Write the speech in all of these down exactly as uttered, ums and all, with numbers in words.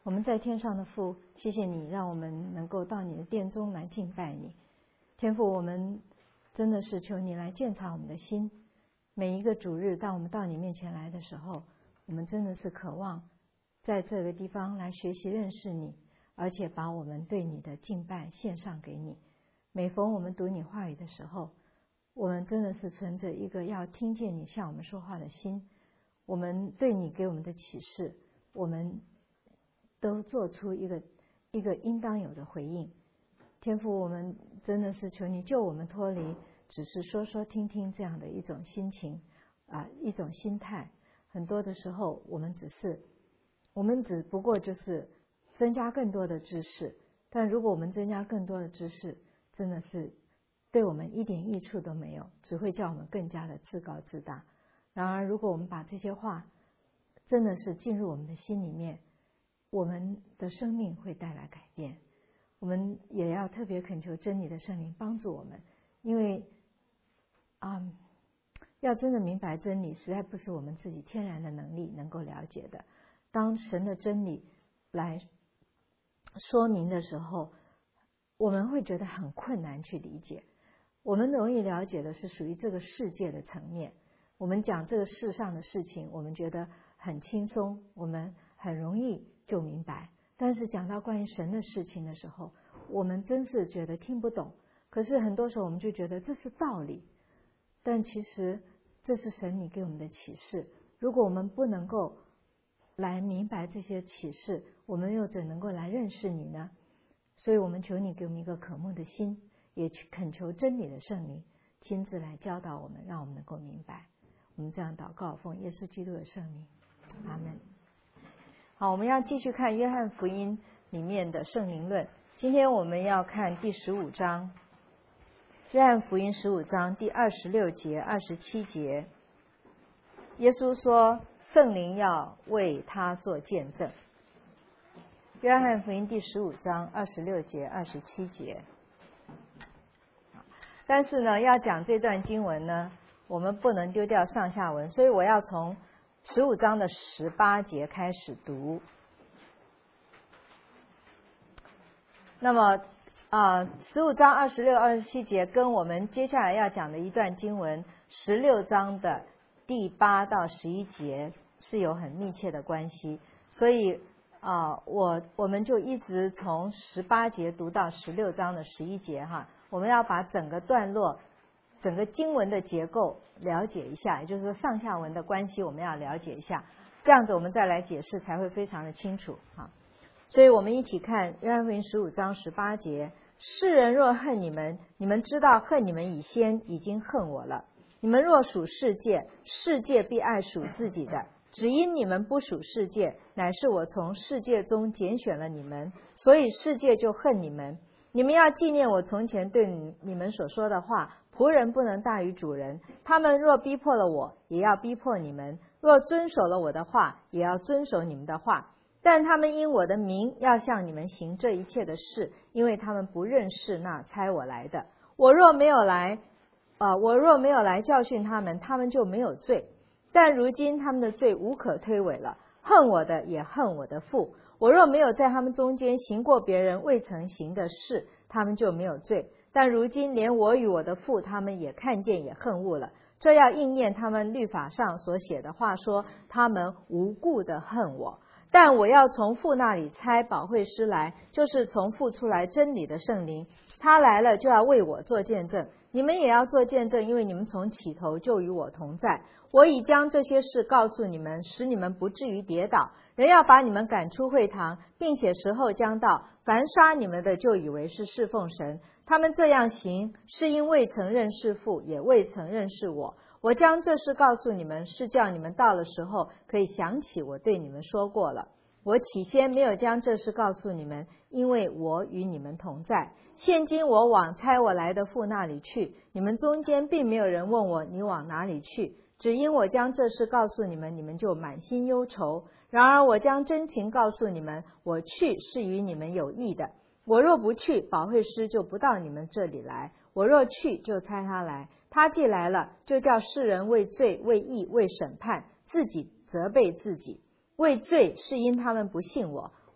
我们在天上的父，谢谢你让我们能够到你的殿中来敬拜你。天父，我们真的是求你来鉴察我们的心。每一个主日，当我们到你面前来的时候，我们真的是渴望在这个地方来学习认识你，而且把我们对你的敬拜献上给你。每逢我们读你话语的时候，我们真的是存着一个要听见你向我们说话的心。我们对你给我们的启示，我们都做出一个一个应当有的回应。天父，我们真的是求你救我们脱离只是说说听听这样的一种心情啊，一种心态。很多的时候，我们只是我们只不过就是增加更多的知识，但如果我们增加更多的知识，真的是对我们一点益处都没有，只会叫我们更加的自高自大。然而，如果我们把这些话真的是进入我们的心里面，我们的生命会带来改变。我们也要特别恳求真理的圣灵帮助我们，因为啊、嗯，要真的明白真理，实在不是我们自己天然的能力能够了解的。当神的真理来说明的时候，我们会觉得很困难去理解。我们容易了解的是属于这个世界的层面，我们讲这个世上的事情，我们觉得很轻松，我们很容易就明白。但是讲到关于神的事情的时候，我们真是觉得听不懂。可是很多时候我们就觉得这是道理，但其实这是神你给我们的启示。如果我们不能够来明白这些启示，我们又怎能够来认识你呢？所以我们求你给我们一个渴慕的心，也去恳求真理的圣灵亲自来教导我们，让我们能够明白。我们这样祷告，奉耶稣基督的圣名，阿门。好，我们要继续看约翰福音里面的圣灵论。今天我们要看第十五章，约翰福音十五章第二十六节、二十七节。耶稣说，圣灵要为他做见证。约翰福音第十五章二十六节、二十七节。但是呢，要讲这段经文呢，我们不能丢掉上下文，所以我要从十五章的十八节开始读。那么啊，十五章二十六、二十七节跟我们接下来要讲的一段经文十六章的第八到十一节是有很密切的关系，所以啊，我我们就一直从十八节读到十六章的十一节哈。我们要把整个段落、整个经文的结构了解一下，也就是说上下文的关系我们要了解一下，这样子我们再来解释才会非常的清楚哈。所以我们一起看约翰福音十五章十八节：世人若恨你们，你们知道恨你们以先已经恨我了。你们若属世界，世界必爱属自己的。只因你们不属世界，乃是我从世界中拣选了你们，所以世界就恨你们。你们要纪念我从前对你们所说的话，仆人不能大于主人。他们若逼迫了我，也要逼迫你们；若遵守了我的话，也要遵守你们的话。但他们因我的名要向你们行这一切的事，因为他们不认识那差我来的。我若没有来，呃，我若没有来教训他们，他们就没有罪。但如今他们的罪无可推诿了，恨我的也恨我的父。我若没有在他们中间行过别人未曾行的事，他们就没有罪。但如今连我与我的父，他们也看见也恨恶了。这要应验他们律法上所写的话，说他们无故的恨我。但我要从父那里差保惠师来，就是从父出来真理的圣灵。他来了就要为我做见证，你们也要做见证，因为你们从起头就与我同在。我已将这些事告诉你们，使你们不至于跌倒。人要把你们赶出会堂，并且时候将到，凡杀你们的就以为是侍奉神。他们这样行，是因未曾认识父，也未曾认识我。我将这事告诉你们，是叫你们到了时候可以想起我对你们说过了。我起先没有将这事告诉你们，因为我与你们同在。现今我往差我来的父那里去，你们中间并没有人问我你往哪里去，只因我将这事告诉你们，你们就满心忧愁。然而我将真情告诉你们，我去是与你们有益的。我若不去，保惠师就不到你们这里来；我若去，就差他来。他既来了，就叫世人为罪、为义、为审判，自己责备自己。为罪是因他们不信我；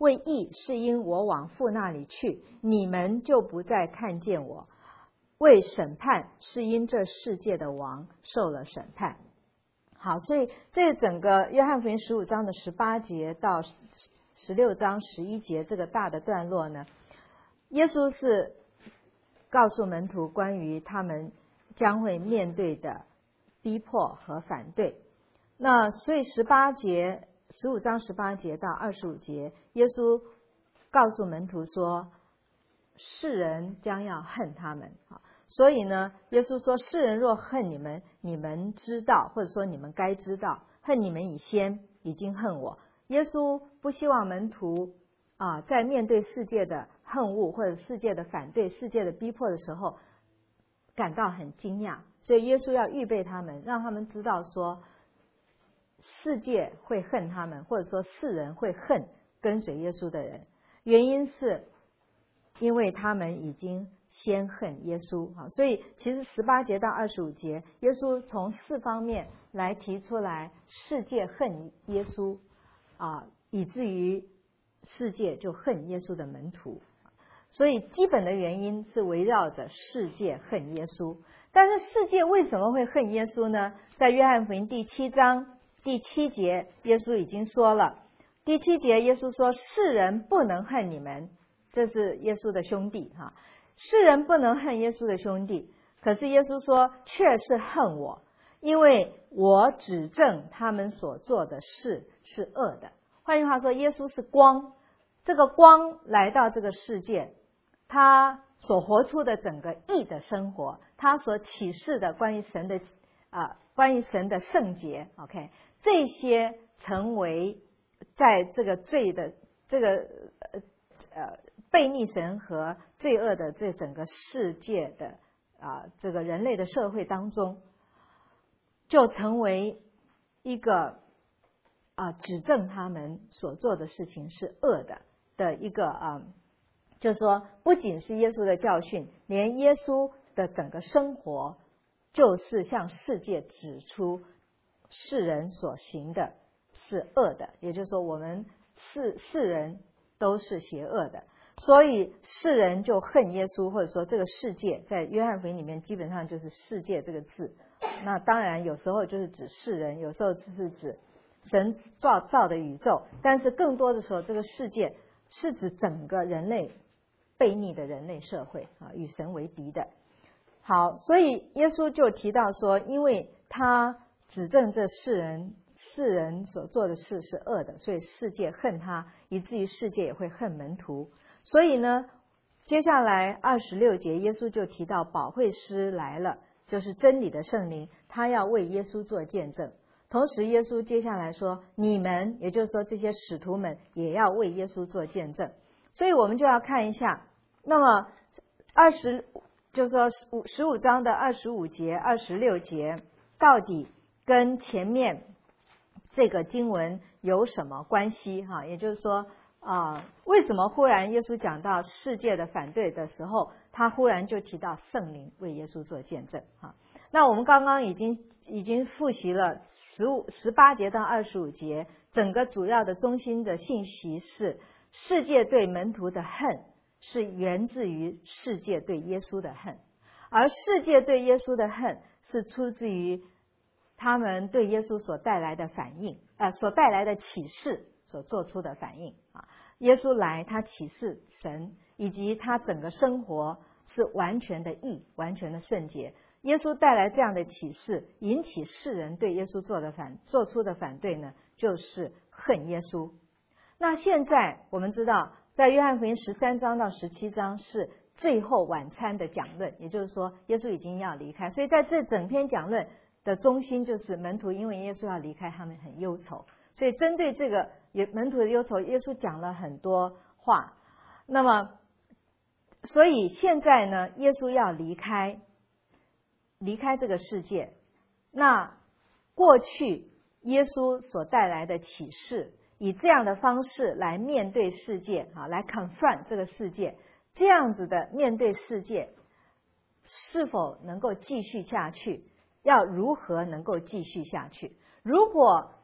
为义是因我往父那里去，你们就不再看见我；为审判是因这世界的王受了审判。好，所以这整个约翰福音十五章的十八节到十六章十一节这个大的段落呢，耶稣是告诉门徒关于他们将会面对的逼迫和反对。那所以十八节十五章十八节到二十五节，耶稣告诉门徒说，世人将要恨他们。所以呢，耶稣说，世人若恨你们，你们知道，或者说你们该知道，恨你们以先已经恨我。耶稣不希望门徒啊，在面对世界的恨恶或者世界的反对、世界的逼迫的时候感到很惊讶，所以耶稣要预备他们，让他们知道说世界会恨他们，或者说世人会恨跟随耶稣的人，原因是因为他们已经先恨耶稣。所以其实十八节到二十五节，耶稣从四方面来提出来世界恨耶稣啊，以至于世界就恨耶稣的门徒。所以基本的原因是围绕着世界恨耶稣。但是世界为什么会恨耶稣呢？在约翰福音第七章第七节，耶稣已经说了。第七节耶稣说，世人不能恨你们，这是耶稣的兄弟哈。世人不能恨耶稣的兄弟，可是耶稣说却是恨我，因为我指证他们所做的事是恶的。换句话说，耶稣是光，这个光来到这个世界，他所活出的整个义的生活，他所启示的关于神的啊、呃，关于神的圣洁 ，OK， 这些成为在这个罪的这个呃呃悖逆神和罪恶的这整个世界的啊、呃、这个人类的社会当中，就成为一个啊、呃、指证他们所做的事情是恶的的一个啊。呃就是说，不仅是耶稣的教训，连耶稣的整个生活，就是向世界指出世人所行的是恶的。也就是说，我们世世人都是邪恶的，所以世人就恨耶稣，或者说这个世界，在约翰福音里面基本上就是世界这个字。那当然有时候就是指世人，有时候就是指神造造的宇宙，但是更多的时候，这个世界是指整个人类悖逆的人类社会啊，与神为敌的。好，所以耶稣就提到说，因为他指证这世人世人所做的事是恶的，所以世界恨他，以至于世界也会恨门徒。所以呢，接下来二十六节，耶稣就提到保惠师来了，就是真理的圣灵，他要为耶稣做见证。同时耶稣接下来说，你们，也就是说这些使徒们也要为耶稣做见证。所以我们就要看一下，那么二十就是说五十五章的二十五节、二十六节，到底跟前面这个经文有什么关系？哈，也就是说啊、呃，为什么忽然耶稣讲到世界的反对的时候，他忽然就提到圣灵为耶稣做见证？哈，那我们刚刚已经已经复习了十五十八节到二十五节，整个主要的中心的信息是，世界对门徒的恨是源自于世界对耶稣的恨，而世界对耶稣的恨是出自于他们对耶稣所带来的反应，呃，所带来的启示所做出的反应啊。耶稣来，他启示神，以及他整个生活是完全的义，完全的圣洁。耶稣带来这样的启示，引起世人对耶稣做的反做出的反对呢，就是恨耶稣。那现在我们知道，在约翰福音十三章到十七章是最后晚餐的讲论，也就是说耶稣已经要离开，所以在这整篇讲论的中心就是门徒因为耶稣要离开，他们很忧愁，所以针对这个门徒的忧愁，耶稣讲了很多话。那么所以现在呢，耶稣要离开离开这个世界，那过去耶稣所带来的启示，以这样的方式来面对世界啊，来 confront 这个世界，这样子的面对世界是否能够继续下去，要如何能够继续下去？如果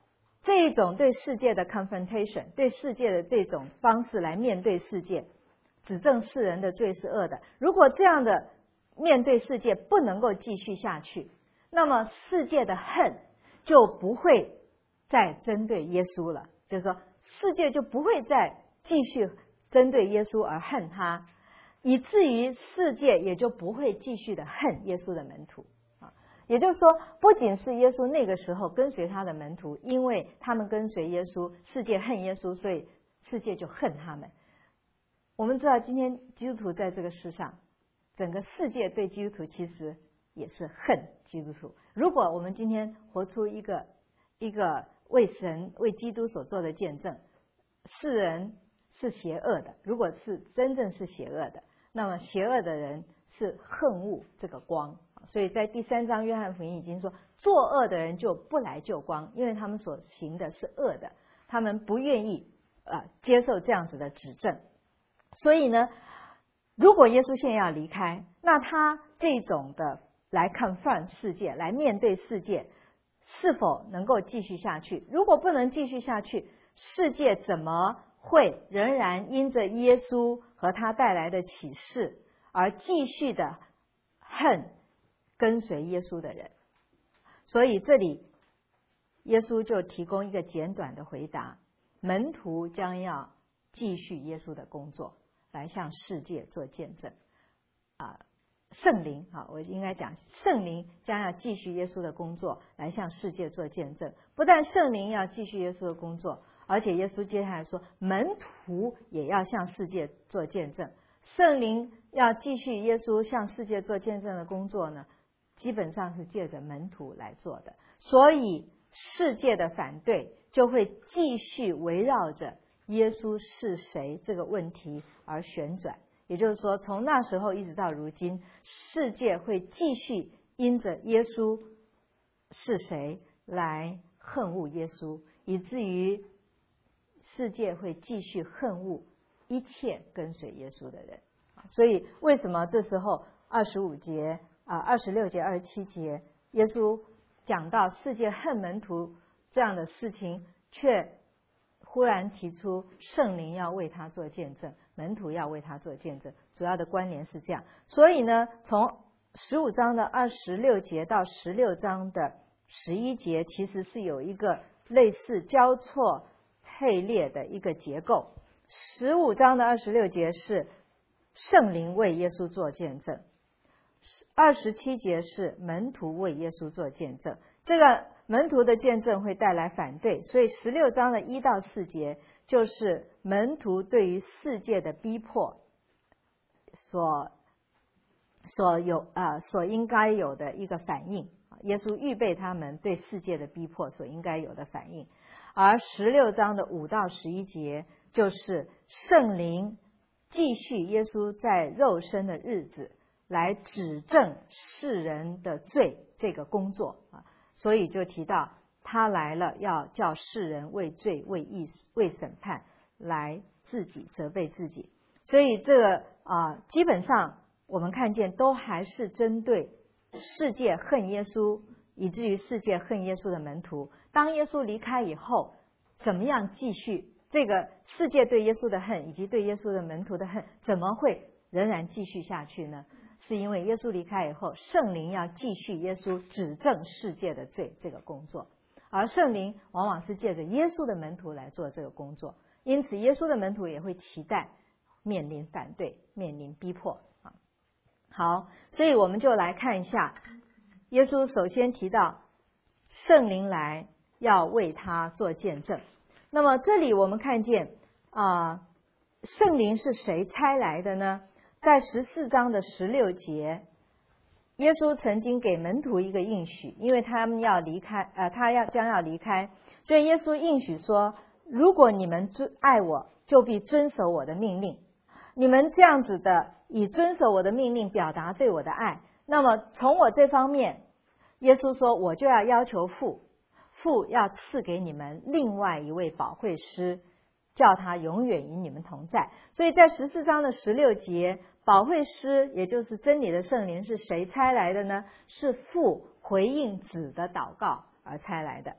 这一种对世界的 confrontation， 对世界的这种方式来面对世界，指证世人的罪是恶的。如果这样的面对世界不能够继续下去，那么世界的恨就不会再针对耶稣了，就是说世界就不会再继续针对耶稣而恨他，以至于世界也就不会继续的恨耶稣的门徒啊。也就是说，不仅是耶稣那个时候跟随他的门徒，因为他们跟随耶稣，世界恨耶稣，所以世界就恨他们。我们知道今天基督徒在这个世上，整个世界对基督徒其实也是恨基督徒。如果我们今天活出一个一个为神为基督所做的见证，世人是邪恶的，如果是真正是邪恶的，那么邪恶的人是恨恶这个光。所以在第三章约翰福音已经说，作恶的人就不来救光，因为他们所行的是恶的，他们不愿意呃接受这样子的指证。所以呢，如果耶稣现在要离开，那他这种的来confront世界，来面对世界，是否能够继续下去？如果不能继续下去，世界怎么会仍然因着耶稣和他带来的启示而继续的恨跟随耶稣的人？所以这里耶稣就提供一个简短的回答：门徒将要继续耶稣的工作，来向世界做见证。啊，圣灵啊，我应该讲圣灵将要继续耶稣的工作，来向世界做见证。不但圣灵要继续耶稣的工作，而且耶稣接下来说，门徒也要向世界做见证。圣灵要继续耶稣向世界做见证的工作呢，基本上是借着门徒来做的。所以世界的反对就会继续围绕着耶稣是谁这个问题而旋转。也就是说，从那时候一直到如今，世界会继续因着耶稣是谁来恨恶耶稣，以至于世界会继续恨恶一切跟随耶稣的人。所以为什么这时候二十五节啊、二十六节、二十七节，耶稣讲到世界恨门徒这样的事情，却忽然提出圣灵要为他做见证，门徒要为他做见证，主要的关联是这样。所以呢，从十五章的二十六节到十六章的十一节，其实是有一个类似交错配列的一个结构。十五章的二十六节是圣灵为耶稣做见证，二十七节是门徒为耶稣做见证。这个门徒的见证会带来反对，所以十六章的一到四节就是门徒对于世界的逼迫所所有啊、呃、所应该有的一个反应。耶稣预备他们对世界的逼迫所应该有的反应。而十六章的五到十一节就是圣灵继续耶稣在肉身的日子来指证世人的罪这个工作啊，所以就提到他来了，要叫世人为罪、为义、为审判，来自己责备自己。所以这个啊，基本上我们看见都还是针对世界恨耶稣，以至于世界恨耶稣的门徒。当耶稣离开以后，怎么样继续这个世界对耶稣的恨，以及对耶稣的门徒的恨，怎么会仍然继续下去呢？是因为耶稣离开以后，圣灵要继续耶稣指证世界的罪这个工作，而圣灵往往是借着耶稣的门徒来做这个工作，因此耶稣的门徒也会期待面临反对，面临逼迫啊。好，所以我们就来看一下，耶稣首先提到圣灵来要为他做见证。那么这里我们看见啊、呃，圣灵是谁差来的呢？在十四章的十六节，耶稣曾经给门徒一个应许，因为他们要离开，呃，他要将要离开，所以耶稣应许说：如果你们遵爱我，就必遵守我的命令。你们这样子的以遵守我的命令表达对我的爱，那么从我这方面，耶稣说我就要要求父，父要赐给你们另外一位保惠师，叫他永远与你们同在。所以在十四章的十六节，保惠师也就是真理的圣灵是谁差来的呢？是父回应子的祷告而差来的。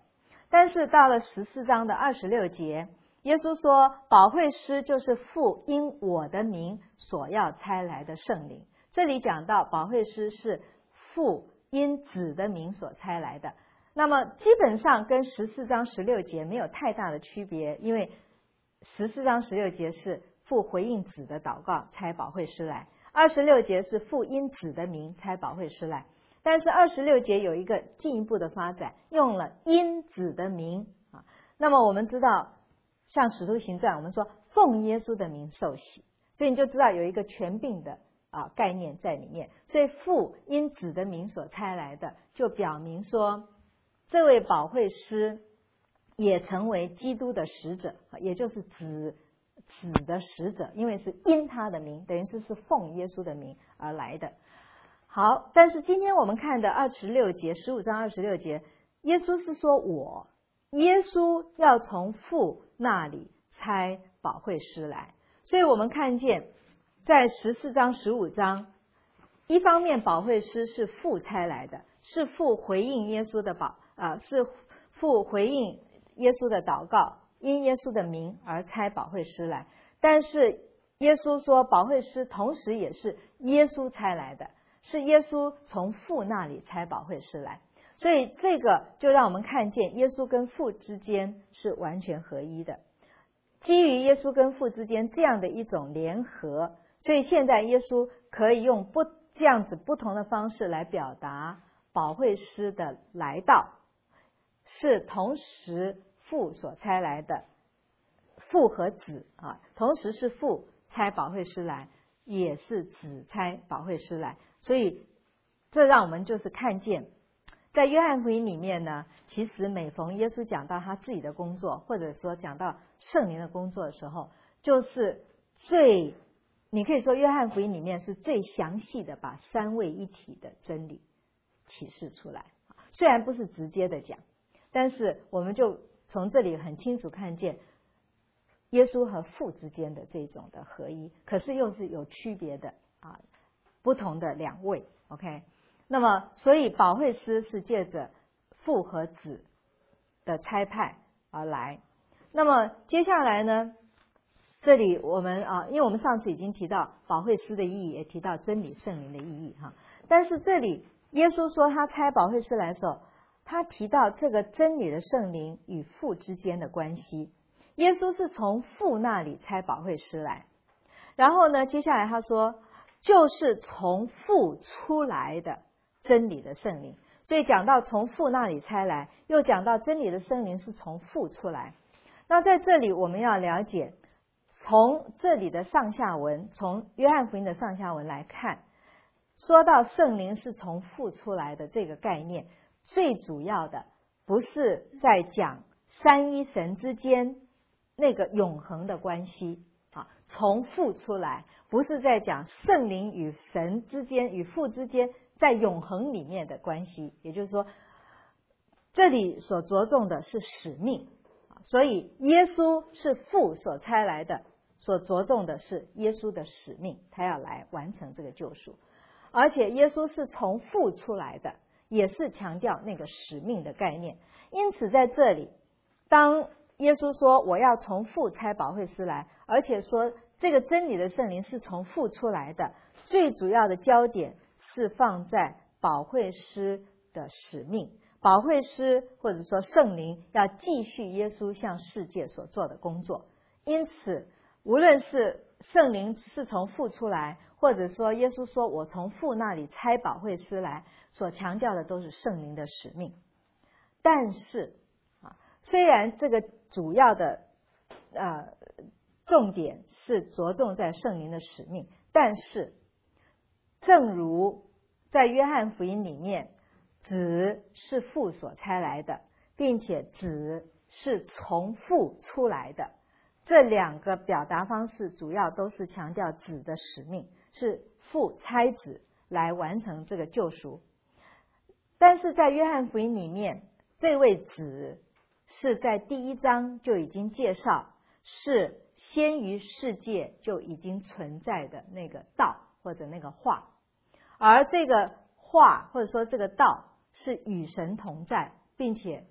但是到了十四章的二十六节，耶稣说保惠师就是父因我的名所要差来的圣灵。这里讲到保惠师是父因子的名所差来的，那么基本上跟十四章十六节没有太大的区别，因为十四章十六节是父回应子的祷告差保惠师来，二十六节是父因子的名差保惠师来。但是二十六节有一个进一步的发展，用了因子的名啊。那么我们知道，像使徒行传，我们说奉耶稣的名受洗，所以你就知道有一个权柄的啊概念在里面。所以父因子的名所差来的，就表明说，这位保惠师也成为基督的使者，也就是子子的使者，因为是因他的名，等于是是奉耶稣的名而来的。好，但是今天我们看的二十六节，十五章二十六节，耶稣是说我，耶稣要从父那里差保惠师来。所以我们看见在十四章十五章，一方面保惠师是父差来的，是父回应耶稣的保啊、呃，是父回应耶稣的祷告，因耶稣的名而差保惠师来。但是耶稣说保惠师同时也是耶稣差来的，是耶稣从父那里差保惠师来，所以这个就让我们看见耶稣跟父之间是完全合一的。基于耶稣跟父之间这样的一种联合，所以现在耶稣可以用不这样子不同的方式来表达保惠师的来到，是同时父所差来的，父和子啊，同时是父差保惠师来，也是子差保惠师来。所以这让我们就是看见，在约翰福音里面呢，其实每逢耶稣讲到他自己的工作，或者说讲到圣灵的工作的时候，就是最你可以说约翰福音里面是最详细的把三位一体的真理启示出来。虽然不是直接的讲，但是我们就从这里很清楚看见耶稣和父之间的这种的合一，可是又是有区别的啊，不同的两位。 OK， 那么所以保惠师是借着父和子的差派而来。那么接下来呢，这里我们啊，因为我们上次已经提到保惠师的意义，也提到真理圣灵的意义哈。但是这里耶稣说他差保惠师来的时候，他提到这个真理的圣灵与父之间的关系。耶稣是从父那里差保惠师来，然后呢，接下来他说就是从父出来的真理的圣灵。所以讲到从父那里差来，又讲到真理的圣灵是从父出来。那在这里我们要了解，从这里的上下文，从约翰福音的上下文来看，说到圣灵是从父出来的这个概念，最主要的不是在讲三一神之间那个永恒的关系啊，从父出来不是在讲圣灵与神之间与父之间在永恒里面的关系，也就是说这里所着重的是使命，所以耶稣是父所差来的，所着重的是耶稣的使命，他要来完成这个救赎。而且耶稣是从父出来的，也是强调那个使命的概念。因此在这里，当耶稣说我要从父差保惠师来，而且说这个真理的圣灵是从父出来的，最主要的焦点是放在保惠师的使命。保惠师或者说圣灵要继续耶稣向世界所做的工作。因此无论是圣灵是从父出来，或者说耶稣说我从父那里差保惠师来，所强调的都是圣灵的使命。但是啊，虽然这个主要的呃重点是着重在圣灵的使命，但是正如在约翰福音里面，子是父所差来的，并且子是从父出来的，这两个表达方式主要都是强调子的使命，是父差子来完成这个救赎。但是在约翰福音里面，这位子是在第一章就已经介绍，是先于世界就已经存在的那个道或者那个话，而这个话或者说这个道是与神同在，并且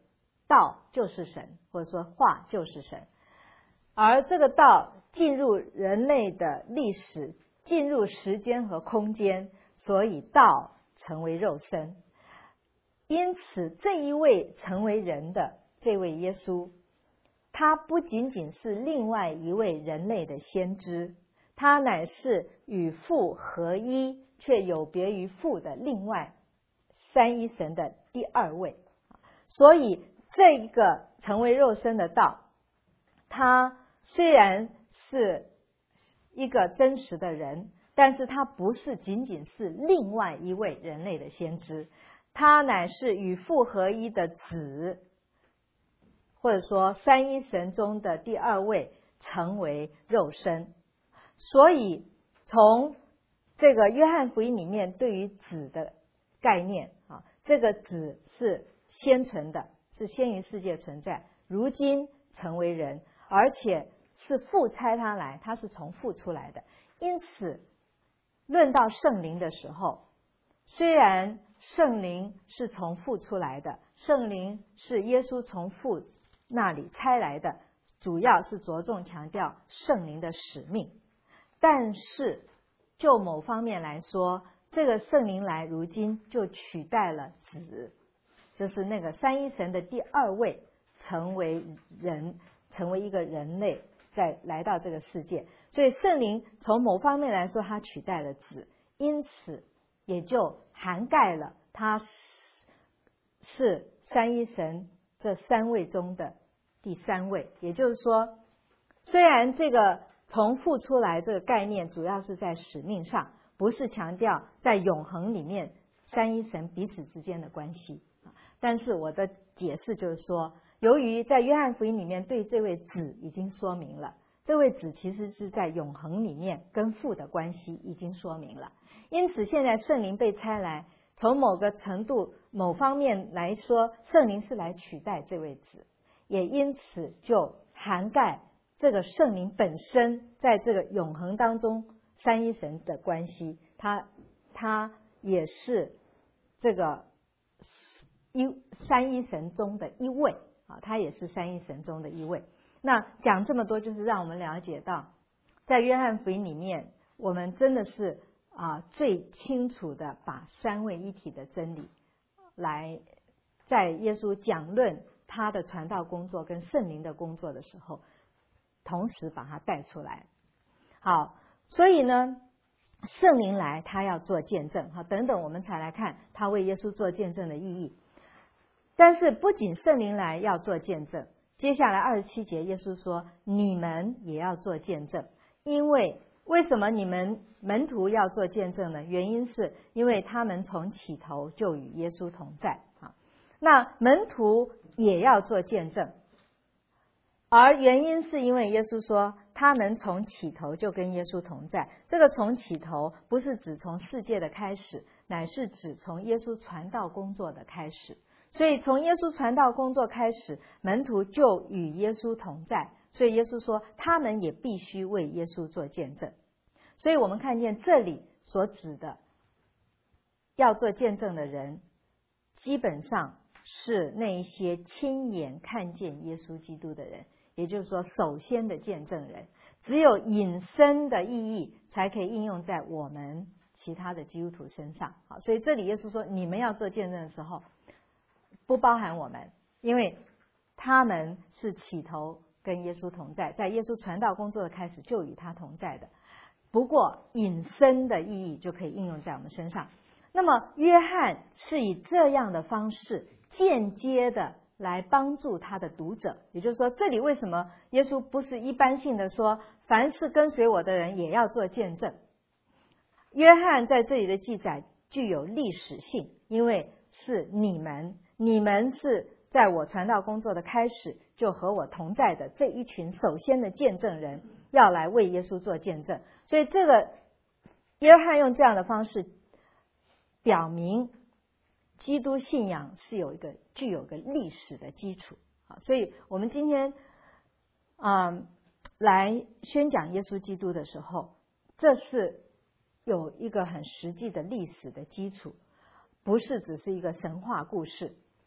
道就是神，或者说话就是神。而这个道进入人类的历史，进入时间和空间，所以道成为肉身。因此这一位成为人的这位耶稣，他不仅仅是另外一位人类的先知，他乃是与父合一，却有别于父的另外三一神的第二位。所以这一个成为肉身的道，他虽然是一个真实的人，但是他不是仅仅是另外一位人类的先知，他乃是与父合一的子，或者说三一神中的第二位成为肉身。所以从这个约翰福音里面对于子的概念啊，这个子是先存的，是先于世界存在，如今成为人，而且是父差他来，他是从父出来的。因此论到圣灵的时候，虽然圣灵是从父出来的，圣灵是耶稣从父那里差来的，主要是着重强调圣灵的使命。但是就某方面来说，这个圣灵来如今就取代了子，就是那个三一神的第二位，成为人，成为一个人类，再来到这个世界。所以圣灵从某方面来说，它取代了子，因此也就涵盖了它是三一神这三位中的第三位。也就是说，虽然这个从父出来这个概念主要是在使命上，不是强调在永恒里面三一神彼此之间的关系，但是我的解释就是说，由于在约翰福音里面对这位子已经说明了，这位子其实是在永恒里面跟父的关系已经说明了，因此现在圣灵被差来，从某个程度某方面来说，圣灵是来取代这位子，也因此就涵盖这个圣灵本身在这个永恒当中三一神的关系，它它也是这个一三一神中的一位啊，它也是三一神中的一位。那讲这么多，就是让我们了解到，在约翰福音里面，我们真的是啊最清楚的把三位一体的真理，来在耶稣讲论他的传道工作跟圣灵的工作的时候，同时把它带出来。好，所以呢，圣灵来他要做见证，好，等等我们才来看他为耶稣做见证的意义。但是不仅圣灵来要做见证，接下来二十七节耶稣说你们也要做见证。因为为什么你们门徒要做见证呢？原因是因为他们从起头就与耶稣同在啊。那门徒也要做见证，而原因是因为耶稣说他们从起头就跟耶稣同在。这个从起头不是指从世界的开始，乃是指从耶稣传道工作的开始。所以从耶稣传道工作开始，门徒就与耶稣同在，所以耶稣说他们也必须为耶稣做见证。所以我们看见这里所指的要做见证的人，基本上是那一些亲眼看见耶稣基督的人，也就是说首先的见证人。只有引申的意义才可以应用在我们其他的基督徒身上。好，所以这里耶稣说你们要做见证的时候，不包含我们，因为他们是起头跟耶稣同在，在耶稣传道工作的开始就与他同在的。不过引申的意义就可以应用在我们身上。那么约翰是以这样的方式间接的来帮助他的读者，也就是说，这里为什么耶稣不是一般性的说凡是跟随我的人也要做见证？约翰在这里的记载具有历史性，因为是你们你们是在我传道工作的开始就和我同在的这一群首先的见证人，要来为耶稣做见证。所以这个约翰用这样的方式表明基督信仰是有一个具有个历史的基础。所以我们今天啊、呃、来宣讲耶稣基督的时候，这是有一个很实际的历史的基础，不是只是一个神话故事。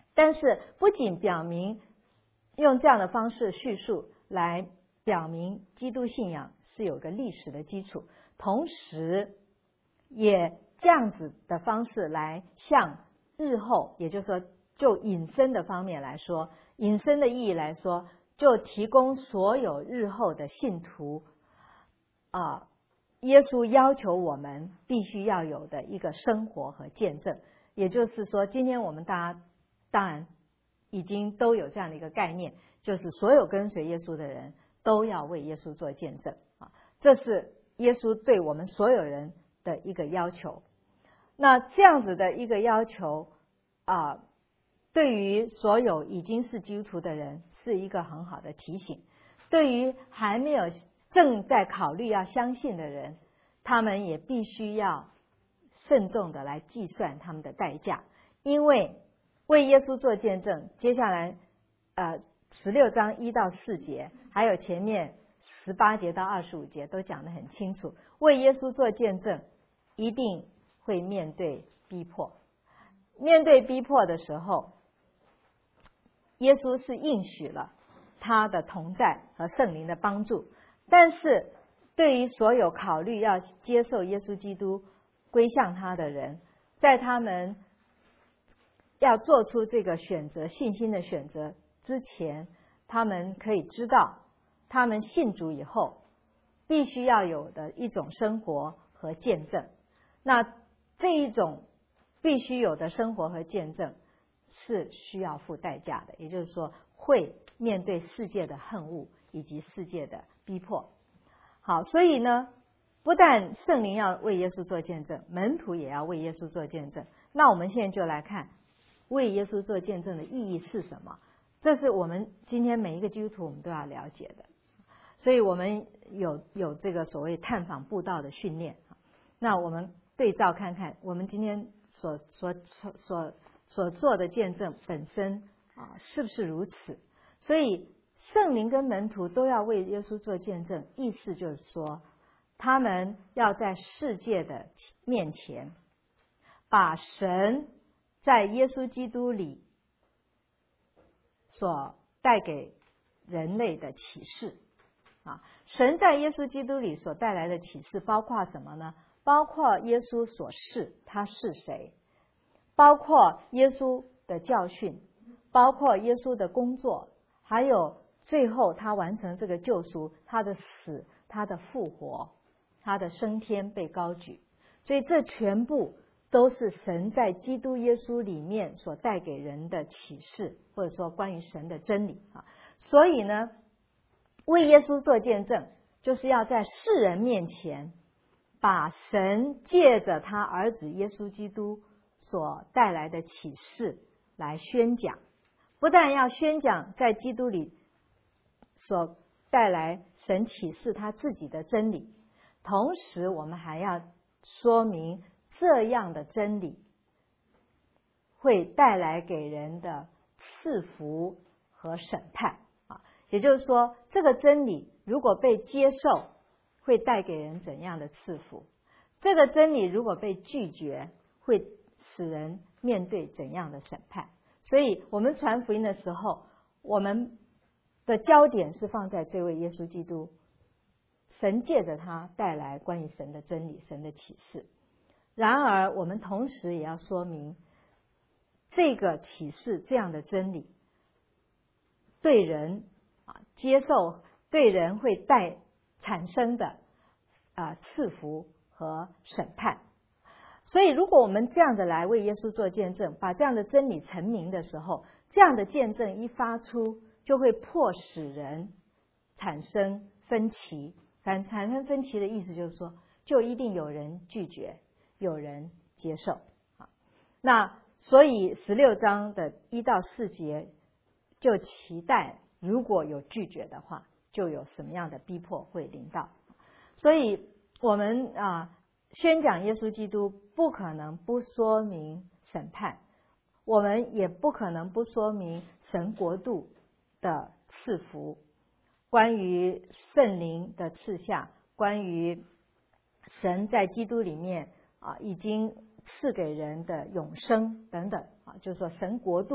但是不仅表明用这样的方式叙述来表明基督信仰是有个历史的基础，同时也这样子的方式来向日后，也就是说就引申的方面来说，引申的意义来说，就提供所有日后的信徒啊，耶稣要求我们必须要有的一个生活和见证。也就是说，今天我们大家当然已经都有这样的一个概念，就是所有跟随耶稣的人都要为耶稣做见证啊，这是耶稣对我们所有人的一个要求。那这样子的一个要求啊，对于所有已经是基督徒的人是一个很好的提醒，对于还没有正在考虑要相信的人，他们也必须要慎重的来计算他们的代价，因为为耶稣做见证，接下来呃十六章一到四节，还有前面十八节到二十五节都讲得很清楚，为耶稣做见证一定会面对逼迫。面对逼迫的时候，耶稣是应许了他的同在和圣灵的帮助，但是对于所有考虑要接受耶稣基督归向他的人，在他们要做出这个选择，信心的选择之前，他们可以知道他们信主以后必须要有的一种生活和见证。那这一种必须有的生活和见证是需要付代价的，也就是说会面对世界的恨恶以及世界的逼迫。好，所以呢，不但圣灵要为耶稣做见证，门徒也要为耶稣做见证。那我们现在就来看为耶稣做见证的意义是什么，这是我们今天每一个基督徒我们都要了解的。所以我们有有这个所谓探访布道的训练，那我们对照看看我们今天所所所所做的见证本身啊是不是如此。所以圣灵跟门徒都要为耶稣做见证，意思就是说他们要在世界的面前把神在耶稣基督里所带给人类的启示啊，神在耶稣基督里所带来的启示包括什么呢？包括耶稣所是，他是谁，包括耶稣的教训，包括耶稣的工作，还有最后他完成这个救赎，他的死，他的复活，他的升天被高举。所以这全部都是神在基督耶稣里面所带给人的启示，或者说关于神的真理啊。所以呢，为耶稣做见证，就是要在世人面前把神借着他儿子耶稣基督所带来的启示来宣讲，不但要宣讲在基督里所带来神启示他自己的真理，同时我们还要说明这样的真理会带来给人的赐福和审判啊，也就是说，这个真理如果被接受，会带给人怎样的赐福？这个真理如果被拒绝，会使人面对怎样的审判？所以我们传福音的时候，我们的焦点是放在这位耶稣基督，神借着他带来关于神的真理、神的启示。然而我们同时也要说明，这个启示这样的真理对人啊接受，对人会带产生的啊赐福和审判。所以如果我们这样的来为耶稣做见证，把这样的真理陈明的时候，这样的见证一发出，就会迫使人产生分歧。产产生分歧的意思就是说，就一定有人拒绝，有人接受啊。那所以十六章的一到四节就期待，如果有拒绝的话，就有什么样的逼迫会临到。所以我们啊宣讲耶稣基督，不可能不说明审判，我们也不可能不说明神国度的赐福，关于圣灵的赐下，关于神在基督里面啊已经赐给人的永生等等啊，就是说神国度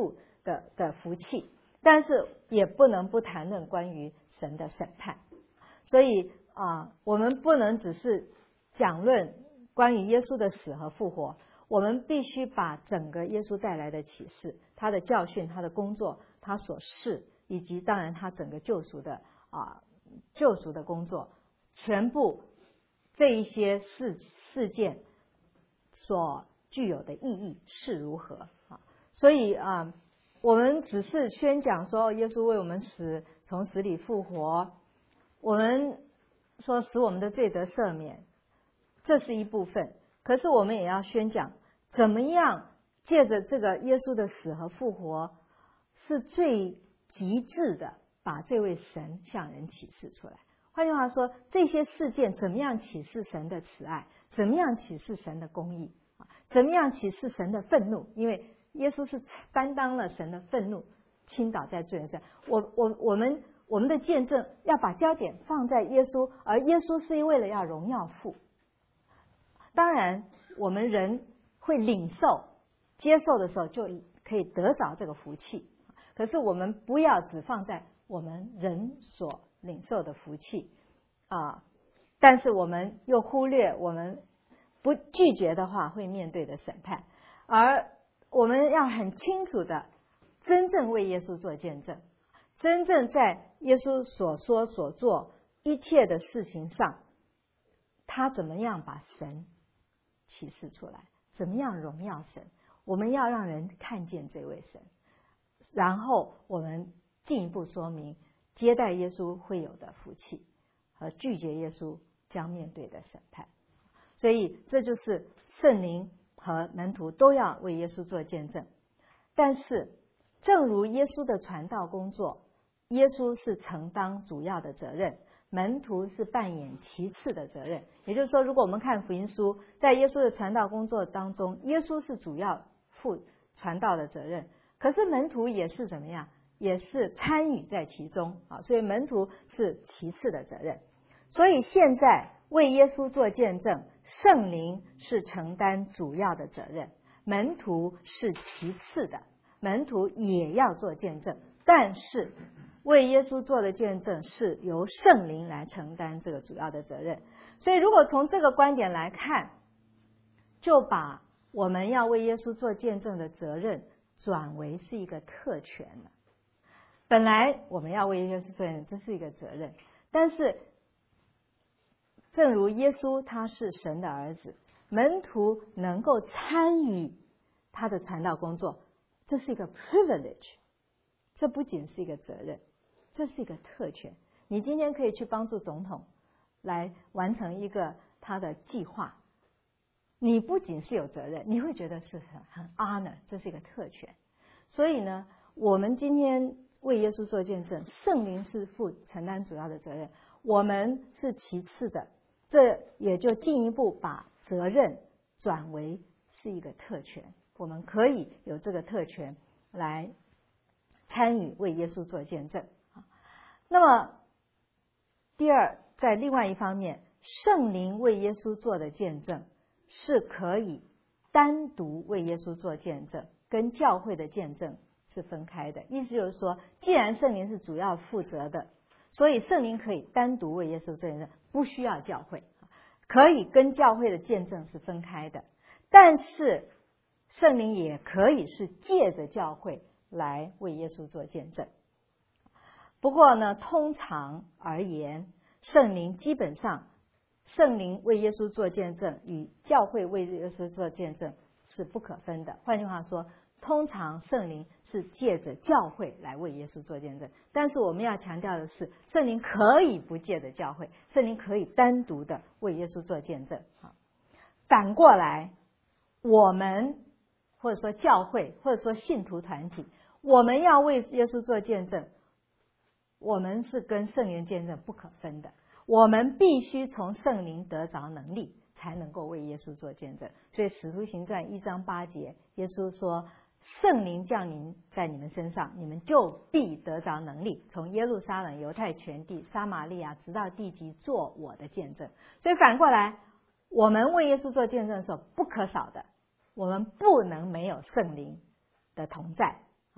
的的福气，但是也不能不谈论关于神的审判。所以啊，我们不能只是讲论关于耶稣的死和复活，我们必须把整个耶稣带来的启示、他的教训、他的工作、他所示，以及当然他整个救赎的啊救赎的工作，全部这一些事事件所具有的意义是如何啊？所以啊，我们只是宣讲说耶稣为我们死，从死里复活，我们说使我们的罪得赦免，这是一部分。可是我们也要宣讲，怎么样借着这个耶稣的死和复活，是最极致的把这位神向人启示出来。换句话说，这些事件怎么样启示神的慈爱，怎么样启示神的公义，怎么样启示神的愤怒，因为耶稣是担当了神的愤怒倾倒在罪人身上。我我我们我们的见证要把焦点放在耶稣，而耶稣是为了要荣耀父。当然我们人会领受接受的时候就可以得着这个福气，可是我们不要只放在我们人所领受的福气啊，但是我们又忽略我们不拒绝的话会面对的审判，而我们要很清楚的真正为耶稣做见证，真正在耶稣所说所做一切的事情上，他怎么样把神启示出来，怎么样荣耀神，我们要让人看见这位神，然后我们进一步说明接待耶稣会有的福气和拒绝耶稣将面对的审判。所以这就是圣灵和门徒都要为耶稣做见证。但是正如耶稣的传道工作，耶稣是承担主要的责任，门徒是扮演其次的责任。也就是说，如果我们看福音书，在耶稣的传道工作当中，耶稣是主要负传道的责任，可是门徒也是怎么样，也是参与在其中啊，所以门徒是其次的责任。所以现在为耶稣做见证，圣灵是承担主要的责任，门徒是其次的，门徒也要做见证，但是为耶稣做的见证是由圣灵来承担这个主要的责任。所以如果从这个观点来看，就把我们要为耶稣做见证的责任转为是一个特权了。本来我们要为耶稣做见证，这是一个责任，但是正如耶稣他是神的儿子，门徒能够参与他的传道工作，这是一个 privilege， 这不仅是一个责任，这是一个特权。你今天可以去帮助总统来完成一个他的计划，你不仅是有责任，你会觉得是很很 honor， 这是一个特权。所以呢，我们今天为耶稣做见证，圣灵是负承担主要的责任，我们是其次的，这也就进一步把责任转为是一个特权，我们可以有这个特权来参与为耶稣做见证。那么第二，在另外一方面，圣灵为耶稣做的见证是可以单独为耶稣做见证，跟教会的见证是分开的。意思就是说，既然圣灵是主要负责的，所以圣灵可以单独为耶稣做见证，不需要教会，可以跟教会的见证是分开的。但是圣灵也可以是借着教会来为耶稣做见证。不过呢，通常而言，圣灵基本上圣灵为耶稣做见证与教会为耶稣做见证是不可分的。换句话说，通常圣灵是借着教会来为耶稣做见证，但是我们要强调的是，圣灵可以不借着教会，圣灵可以单独的为耶稣做见证。反过来，我们或者说教会或者说信徒团体，我们要为耶稣做见证，我们是跟圣灵见证不可分的，我们必须从圣灵得着能力才能够为耶稣做见证。所以使徒行传一章八节，耶稣说，圣灵降临在你们身上，你们就必得着能力，从耶路撒冷、犹太全地、撒玛利亚直到地极做我的见证。所以反过来，我们为耶稣做见证的时候，不可少的，我们不能没有圣灵的同在啊！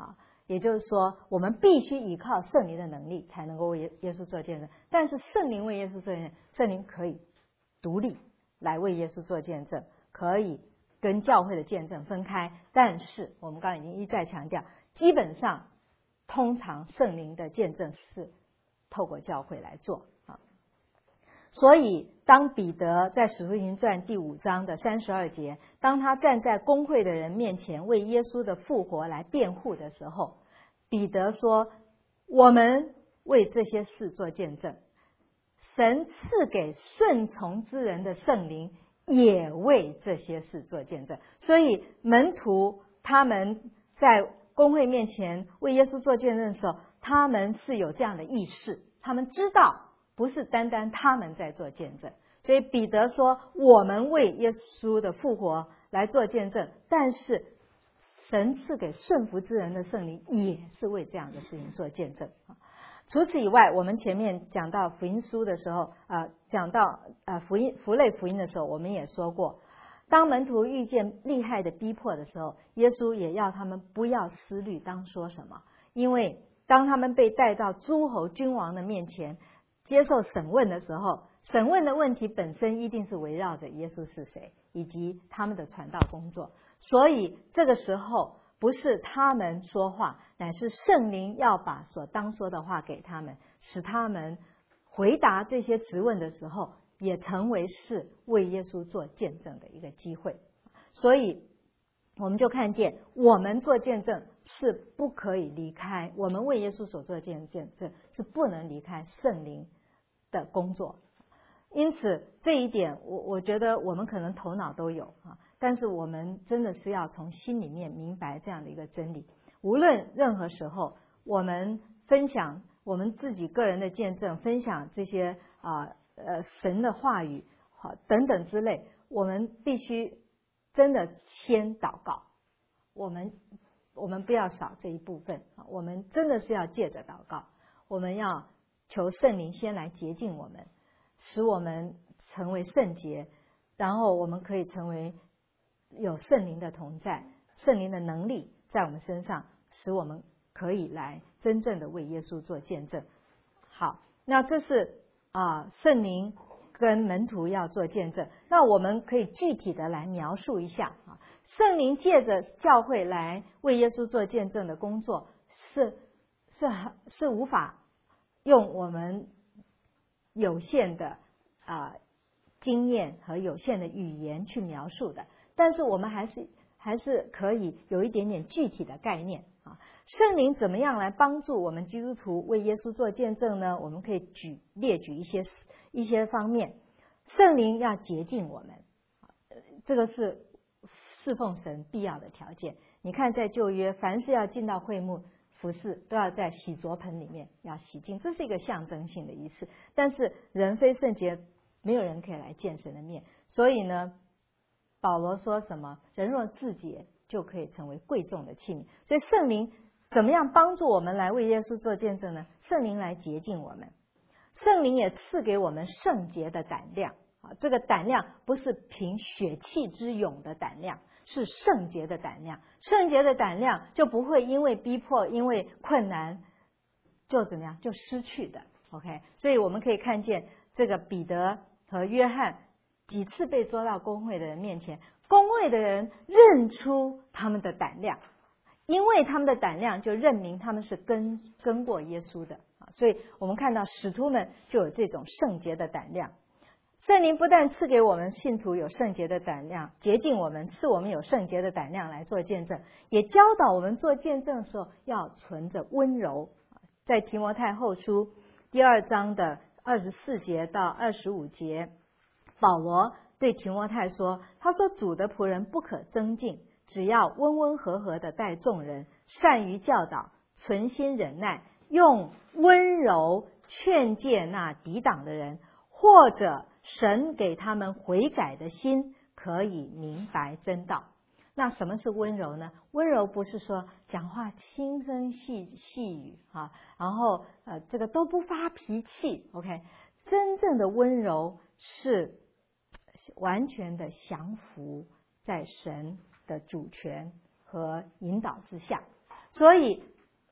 也就是说，我们必须依靠圣灵的能力，才能够为耶稣做见证。但是圣灵为耶稣做见证，圣灵可以独立来为耶稣做见证，可以跟教会的见证分开。但是我们刚才已经一再强调，基本上通常圣灵的见证是透过教会来做啊。所以当彼得在使徒行传第五章的三十二节，当他站在公会的人面前为耶稣的复活来辩护的时候，彼得说，我们为这些事做见证，神赐给顺从之人的圣灵也为这些事做见证。所以门徒他们在公会面前为耶稣做见证的时候，他们是有这样的意识，他们知道不是单单他们在做见证。所以彼得说，我们为耶稣的复活来做见证，但是神赐给顺服之人的圣灵也是为这样的事情做见证。除此以外，我们前面讲到福音书的时候，呃，讲到呃福音福类福音的时候，我们也说过，当门徒遇见厉害的逼迫的时候，耶稣也要他们不要思虑当说什么，因为当他们被带到诸侯君王的面前接受审问的时候，审问的问题本身一定是围绕着耶稣是谁以及他们的传道工作。所以这个时候不是他们说话，乃是圣灵要把所当说的话给他们，使他们回答这些质问的时候也成为是为耶稣做见证的一个机会。所以我们就看见，我们做见证是不可以离开，我们为耶稣所做的见证是不能离开圣灵的工作。因此这一点我我觉得我们可能头脑都有啊，但是我们真的是要从心里面明白这样的一个真理。无论任何时候，我们分享我们自己个人的见证，分享这些啊呃神的话语好等等之类，我们必须真的先祷告。我们我们不要少这一部分，我们真的是要借着祷告，我们要求圣灵先来洁净我们，使我们成为圣洁，然后我们可以成为有圣灵的同在，圣灵的能力在我们身上，使我们可以来真正的为耶稣做见证。好，那这是啊圣灵跟门徒要做见证。那我们可以具体的来描述一下啊，圣灵借着教会来为耶稣做见证的工作是是是无法用我们有限的啊、呃、经验和有限的语言去描述的，但是我们还是还是可以有一点点具体的概念啊。圣灵怎么样来帮助我们基督徒为耶稣做见证呢？我们可以举列举一些一些方面。圣灵要洁净我们，这个是侍奉神必要的条件。你看在旧约，凡是要进到会幕服侍，都要在洗濯盆里面要洗净，这是一个象征性的仪式。但是人非圣洁，没有人可以来见神的面。所以呢，保罗说什么？人若自洁，就可以成为贵重的器皿。所以圣灵怎么样帮助我们来为耶稣做见证呢？圣灵来洁净我们，圣灵也赐给我们圣洁的胆量啊！这个胆量不是凭血气之勇的胆量，是圣洁的胆量。圣洁的胆量就不会因为逼迫、因为困难就怎么样就失去的。OK， 所以我们可以看见这个彼得和约翰几次被捉到公会的人面前，公会的人认出他们的胆量，因为他们的胆量就认明他们是跟跟过耶稣的啊，所以我们看到使徒们就有这种圣洁的胆量。圣灵不但赐给我们信徒有圣洁的胆量，洁净我们，赐我们有圣洁的胆量来做见证，也教导我们做见证的时候要存着温柔。在提摩太后书第二章的二十四节到二十五节，保罗对提摩太说，他说主的仆人不可争竞，只要温温和和的待众人，善于教导，存心忍耐，用温柔劝诫那抵挡的人，或者神给他们悔改的心，可以明白真道。那什么是温柔呢？温柔不是说讲话轻声细细语啊，然后呃这个都不发脾气 ，OK？ 真正的温柔是完全的降服在神的主权和引导之下。所以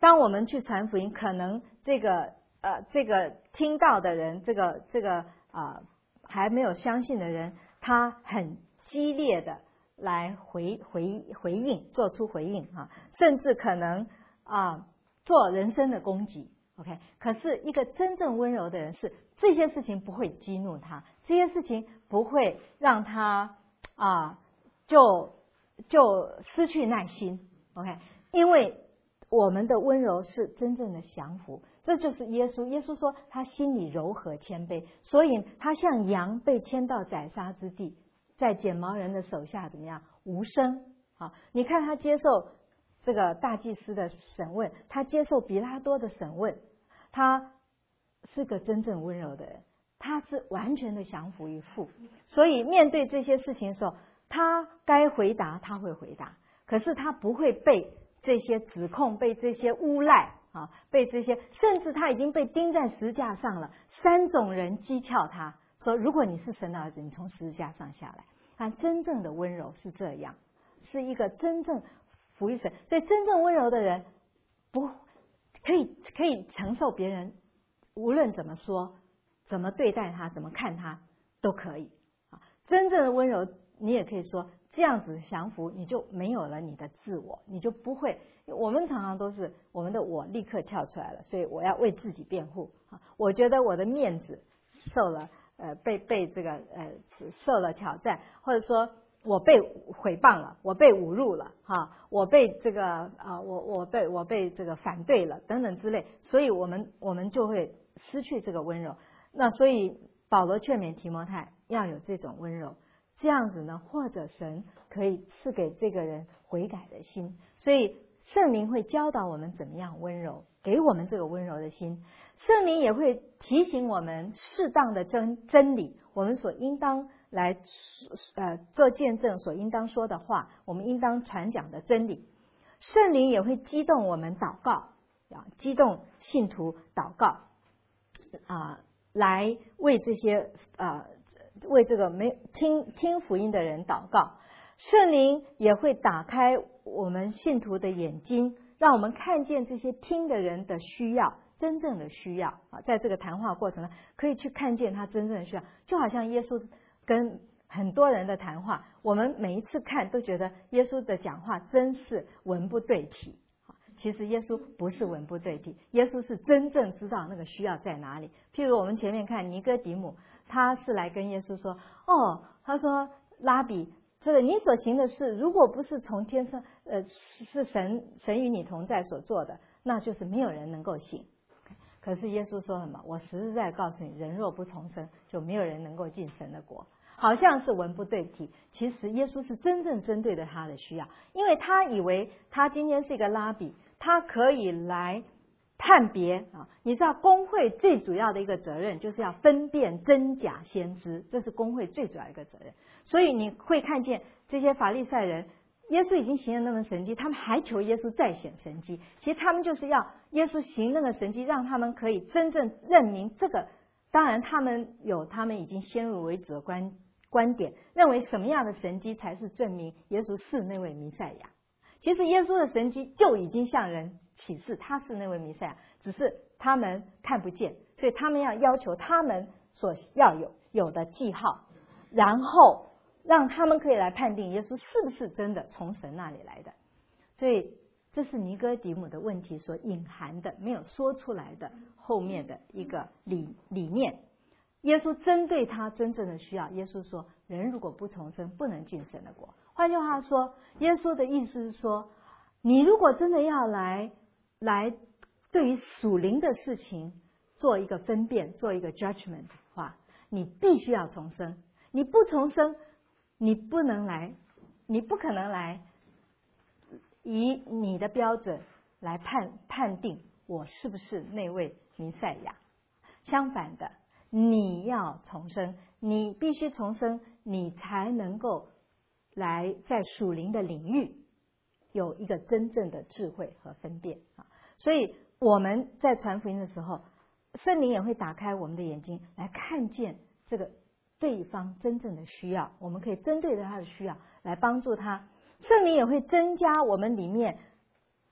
当我们去传福音，可能这个呃这个听到的人，这个这个啊、呃、还没有相信的人，他很激烈的来回回回应，做出回应啊，甚至可能啊、呃、做人身的攻击。OK， 可是一个真正温柔的人是这些事情不会激怒他，这些事情不会让他啊就就失去耐心。OK， 因为我们的温柔是真正的降服，这就是耶稣。耶稣说他心里柔和谦卑，所以他像羊被牵到宰杀之地，在剪毛人的手下怎么样？无声。好，你看他接受这个大祭司的审问，他接受比拉多的审问，他是个真正温柔的人，他是完全的降服于父。所以面对这些事情的时候，他该回答他会回答，可是他不会被这些指控，被这些诬赖啊，被这些，甚至他已经被钉在十字架上了。三种人讥诮他说：“如果你是神的儿子，你从十字架上下来。”他真正的温柔是这样，是一个真正服于神。所以真正温柔的人，不可以可以承受别人无论怎么说、怎么对待他、怎么看他都可以啊。真正的温柔，你也可以说这样子降服，你就没有了你的自我，你就不会。我们常常都是我们的我立刻跳出来了，所以我要为自己辩护啊。我觉得我的面子受了呃被被这个呃受了挑战，或者说我被毁谤了，我被侮辱了哈，我被这个啊、呃、我我被我被这个反对了等等之类，所以我们我们就会失去这个温柔。那所以保罗劝勉提摩太要有这种温柔，这样子呢，或者神可以赐给这个人悔改的心。所以圣灵会教导我们怎么样温柔，给我们这个温柔的心。圣灵也会提醒我们适当的真真理，我们所应当来呃做见证，所应当说的话，我们应当传讲的真理。圣灵也会激动我们祷告啊，激动信徒祷告啊，来为这些啊为这个没听听福音的人祷告。圣灵也会打开我们信徒的眼睛，让我们看见这些听的人的需要，真正的需要啊，在这个谈话过程中可以去看见他真正的需要。就好像耶稣跟很多人的谈话，我们每一次看都觉得耶稣的讲话真是文不对题。其实耶稣不是文不对题，耶稣是真正知道那个需要在哪里。譬如我们前面看尼哥底母，他是来跟耶稣说，哦，他说拉比，这个你所行的事，如果不是从天上，呃，是神神与你同在所做的，那就是没有人能够信。可是耶稣说什么？我实实在在告诉你，人若不重生，就没有人能够进神的国。好像是文不对题，其实耶稣是真正针对的他的需要，因为他以为他今天是一个拉比，他可以来判别啊。你知道公会最主要的一个责任就是要分辨真假先知，这是公会最主要的一个责任。所以你会看见这些法利赛人，耶稣已经行了那么神迹，他们还求耶稣再显神迹。其实他们就是要耶稣行那个神迹，让他们可以真正认明这个。当然他们有他们已经先入为主的观观点，认为什么样的神迹才是证明耶稣是那位弥赛亚。其实耶稣的神迹就已经向人启示他是那位弥赛亚，只是他们看不见，所以他们要要求他们所要有有的记号，然后让他们可以来判定耶稣是不是真的从神那里来的。所以这是尼哥底母的问题所隐含的没有说出来的后面的一个理理念。耶稣针对他真正的需要，耶稣说人如果不重生不能进神的国。换句话说，耶稣的意思是说，你如果真的要来来对于属灵的事情做一个分辨，做一个 judgment 的话，你必须要重生。你不重生，你不能来，你不可能来以你的标准来判判定我是不是那位弥赛亚。相反的，你要重生，你必须重生，你才能够来在属灵的领域有一个真正的智慧和分辨啊。所以我们在传福音的时候，圣灵也会打开我们的眼睛，来看见这个对方真正的需要，我们可以针对着他的需要来帮助他。圣灵也会增加我们里面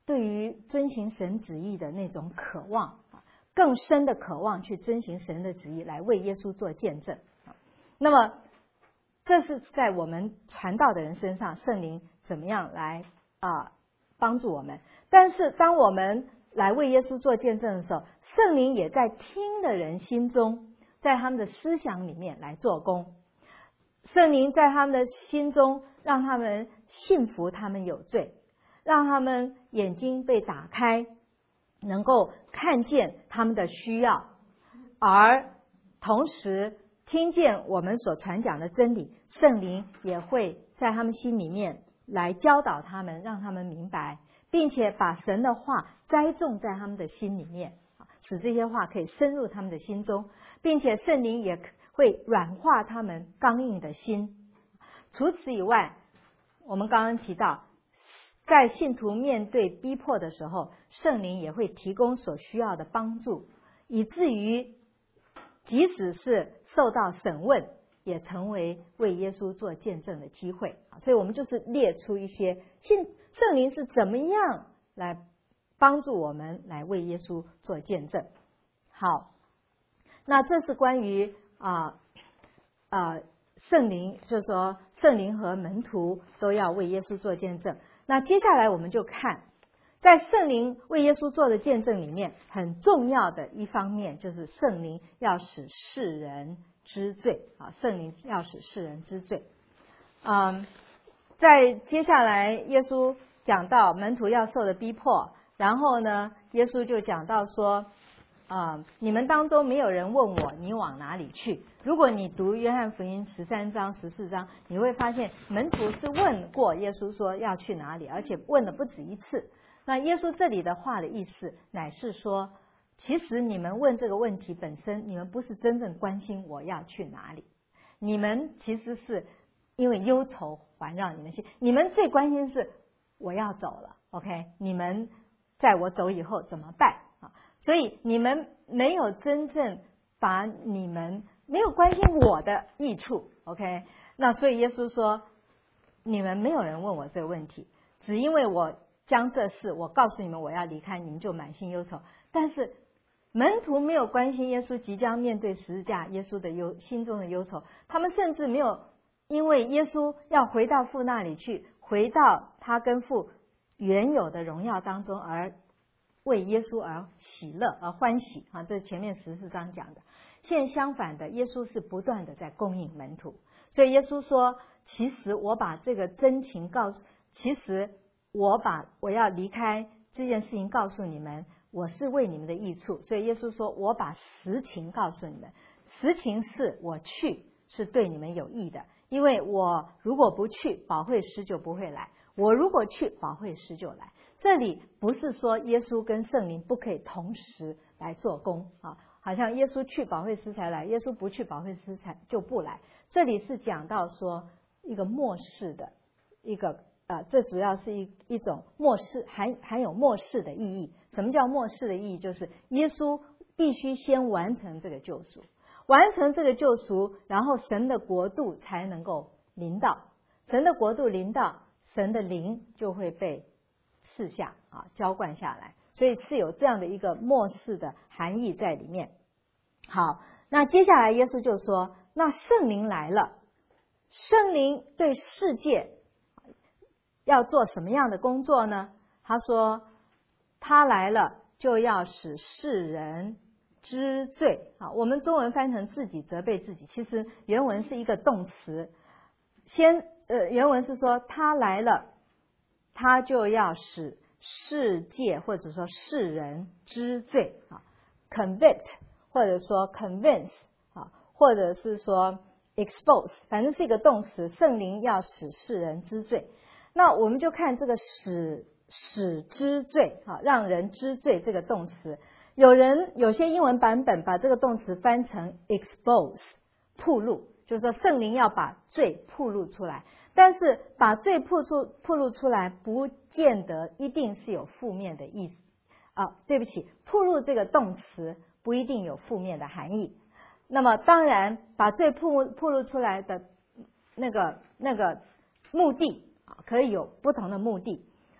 对于遵行神旨意的那种渴望，更深的渴望去遵行神的旨意，来为耶稣做见证。那么这是在我们传道的人身上，圣灵怎么样来啊帮助我们？但是当我们来为耶稣做见证的时候，圣灵也在听的人心中，在他们的思想里面来做工。圣灵在他们的心中，让他们信服他们有罪，让他们眼睛被打开，能够看见他们的需要，而同时听见我们所传讲的真理，圣灵也会在他们心里面来教导他们，让他们明白，并且把神的话栽种在他们的心里面，使这些话可以深入他们的心中，并且圣灵也会软化他们刚硬的心。除此以外，我们刚刚提到，在信徒面对逼迫的时候，圣灵也会提供所需要的帮助，以至于即使是受到审问，也成为为耶稣做见证的机会。所以我们就是列出一些信圣灵是怎么样来帮助我们来为耶稣做见证。好，那这是关于啊啊圣灵，就是说圣灵和门徒都要为耶稣做见证。那接下来我们就看，在圣灵为耶稣做的见证里面，很重要的一方面就是圣灵要使世人知罪啊，圣灵要使世人知罪。嗯，在接下来耶稣讲到门徒要受的逼迫，然后呢，耶稣就讲到说，啊、呃，你们当中没有人问我你往哪里去。如果你读约翰福音十三章、十四章，你会发现门徒是问过耶稣说要去哪里，而且问了不止一次。那耶稣这里的话的意思，乃是说，其实你们问这个问题本身，你们不是真正关心我要去哪里，你们其实是因为忧愁环绕你们心，你们最关心是我要走了 ，OK？ 你们在我走以后怎么办啊？所以你们没有真正把你们没有关心我的益处 ，OK？ 那所以耶稣说，你们没有人问我这个问题，只因为我将这事我告诉你们我要离开，你们就满心忧愁。但是门徒没有关心耶稣即将面对十字架，耶稣的忧心中的忧愁，他们甚至没有因为耶稣要回到父那里去，回到他跟父原有的荣耀当中而为耶稣而喜乐而欢喜啊，这是前面十四章讲的。现在相反的，耶稣是不断的在供应门徒，所以耶稣说，其实我把这个真情告诉，其实我把我要离开这件事情告诉你们，我是为你们的益处。所以耶稣说，我把实情告诉你们，实情是我去是对你们有益的，因为我如果不去，保惠师就不会来，我如果去，保惠师就来。这里不是说耶稣跟圣灵不可以同时来做工啊，好像耶稣去，保惠师才来，耶稣不去，保惠师才就不来。这里是讲到说一个末世的一个呃，这主要是一一种末世，含含有末世的意义。什么叫末世的意义？就是耶稣必须先完成这个救赎，完成这个救赎，然后神的国度才能够临到。神的国度临到，神的灵就会被赐下啊，浇灌下来。所以是有这样的一个末世的含义在里面。好，那接下来耶稣就说，那圣灵来了，圣灵对世界要做什么样的工作呢？他说，他来了就要使世人知罪。好，我们中文翻成自己责备自己，其实原文是一个动词。先呃，原文是说他来了，他就要使世界或者说世人知罪啊 ，convict 或者说 convince 啊，或者是说 expose， 反正是一个动词。圣灵要使世人知罪。那我们就看这个使使知罪啊，让人知罪这个动词，有人有些英文版本把这个动词翻成 expose， 暴露，就是说圣灵要把罪暴露出来。但是把罪暴露暴露出来，不见得一定是有负面的意思啊。对不起，暴露这个动词不一定有负面的含义。那么当然，把罪暴暴露出来的那个那个目的可以有不同的目的。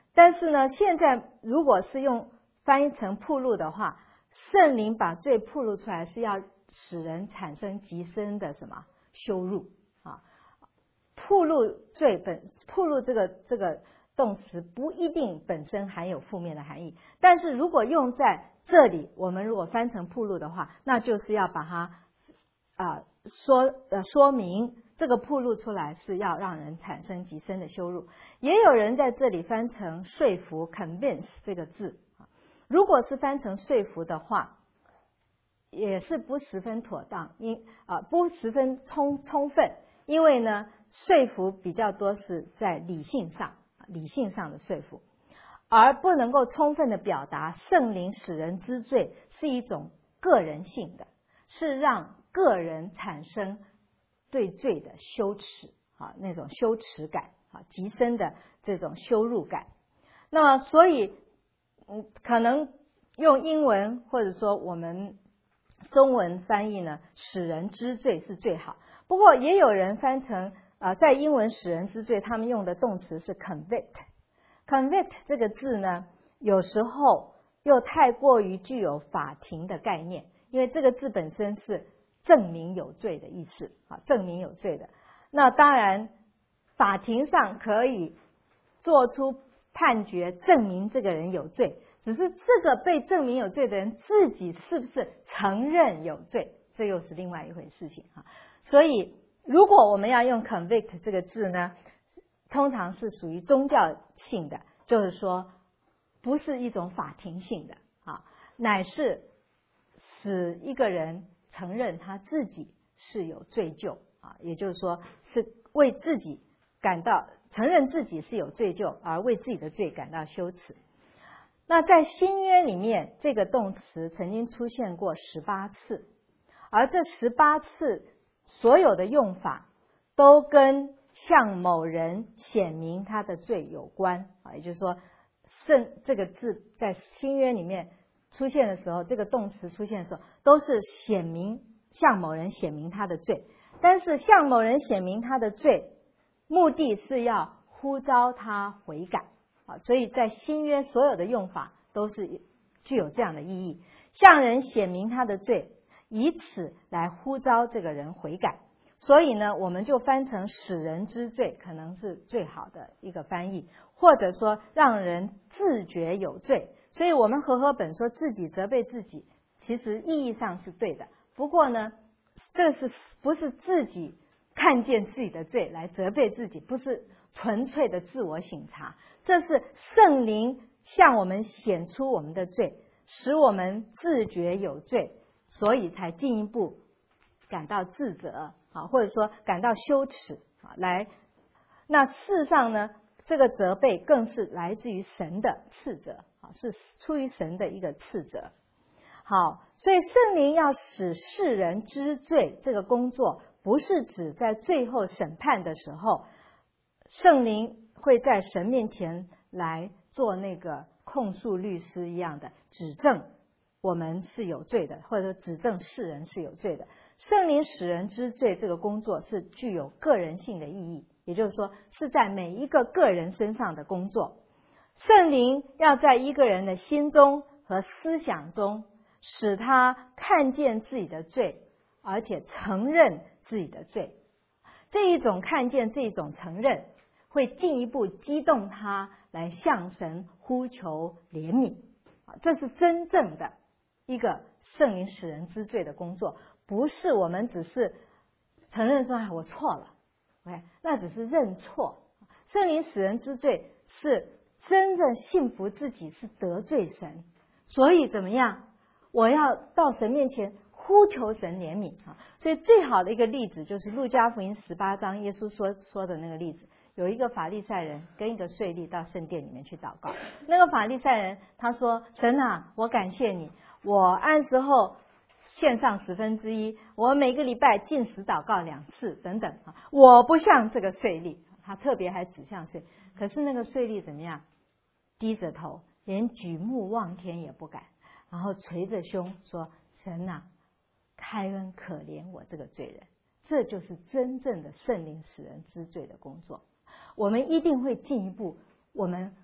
但是呢，现在如果是用翻译成暴露的话，圣灵把罪暴露出来，是要使人产生极深的什么羞辱啊？暴露罪本暴露这个这个动词不一定本身含有负面的含义，但是如果用在这里，我们如果翻成暴露的话，那就是要把它啊、呃、说呃说明这个暴露出来是要让人产生极深的羞辱。也有人在这里翻成说服 convince 这个字，如果是翻成说服的话，也是不十分妥当，因啊、呃、不十分充充分，因为呢说服比较多是在理性上，理性上的说服，而不能够充分的表达圣灵使人知罪是一种个人性的，是让个人产生对罪的羞耻啊，那种羞耻感啊，极深的这种羞辱感。那么所以嗯，可能用英文或者说我们中文翻译呢，使人知罪是最好。不过也有人翻成啊、呃，在英文使人知罪，他们用的动词是 convict。convict 这个字呢，有时候又太过于具有法庭的概念，因为这个字本身是证明有罪的意思啊，证明有罪的。那当然，法庭上可以做出判决，证明这个人有罪。只是这个被证明有罪的人自己是不是承认有罪，这又是另外一回事情哈。所以，如果我们要用 convict 这个字呢，通常是属于宗教性的，就是说不是一种法庭性的啊，乃是使一个人承认他自己是有罪疚啊，也就是说是为自己感到承认自己是有罪疚，而为自己的罪感到羞耻。那在新约里面，这个动词曾经出现过十八次，而这十八次所有的用法都跟向某人显明他的罪有关啊，也就是说，圣这个字在新约里面出现的时候，这个动词出现的时候，都是显明向某人显明他的罪。但是向某人显明他的罪，目的是要呼召他悔改。所以在新约所有的用法都是具有这样的意义，向人显明他的罪，以此来呼召这个人悔改。所以呢，我们就翻成使人知罪，可能是最好的一个翻译，或者说让人自觉有罪。所以我们和合本说自己责备自己，其实意义上是对的。不过呢，这是不是自己看见自己的罪来责备自己，不是纯粹的自我省察，这是圣灵向我们显出我们的罪，使我们自觉有罪，所以才进一步感到自责啊，或者说感到羞耻啊。来，那事实上呢，这个责备更是来自于神的斥责啊，是出于神的一个斥责。好，所以圣灵要使世人知罪这个工作，不是指在最后审判的时候，圣灵会在神面前来做那个控诉律师一样的指证我们是有罪的，或者指证世人是有罪的。圣灵使人知罪这个工作是具有个人性的意义，也就是说是在每一个个人身上的工作。圣灵要在一个人的心中和思想中，使他看见自己的罪，而且承认自己的罪。这一种看见，这一种承认，会进一步激动他来向神呼求怜悯。这是真正的一个圣灵使人知罪的工作，不是我们只是承认说我错了，那只是认错。圣灵使人知罪是真正信服自己是得罪神，所以怎么样？我要到神面前呼求神怜悯啊！所以最好的一个例子就是路加福音十八章耶稣说说的那个例子，有一个法利赛人跟一个税吏到圣殿里面去祷告。那个法利赛人他说：“神啊，我感谢你，我按时候献上十分之一，我每个礼拜禁食祷告两次等等啊，我不像这个税吏。”他特别还指向税，可是那个税吏怎么样？低着头，连举目望天也不敢，然后捶着胸说：“神啊，开恩可怜我这个罪人。”这就是真正的圣灵使人知罪的工作。我们一定会进一步，我们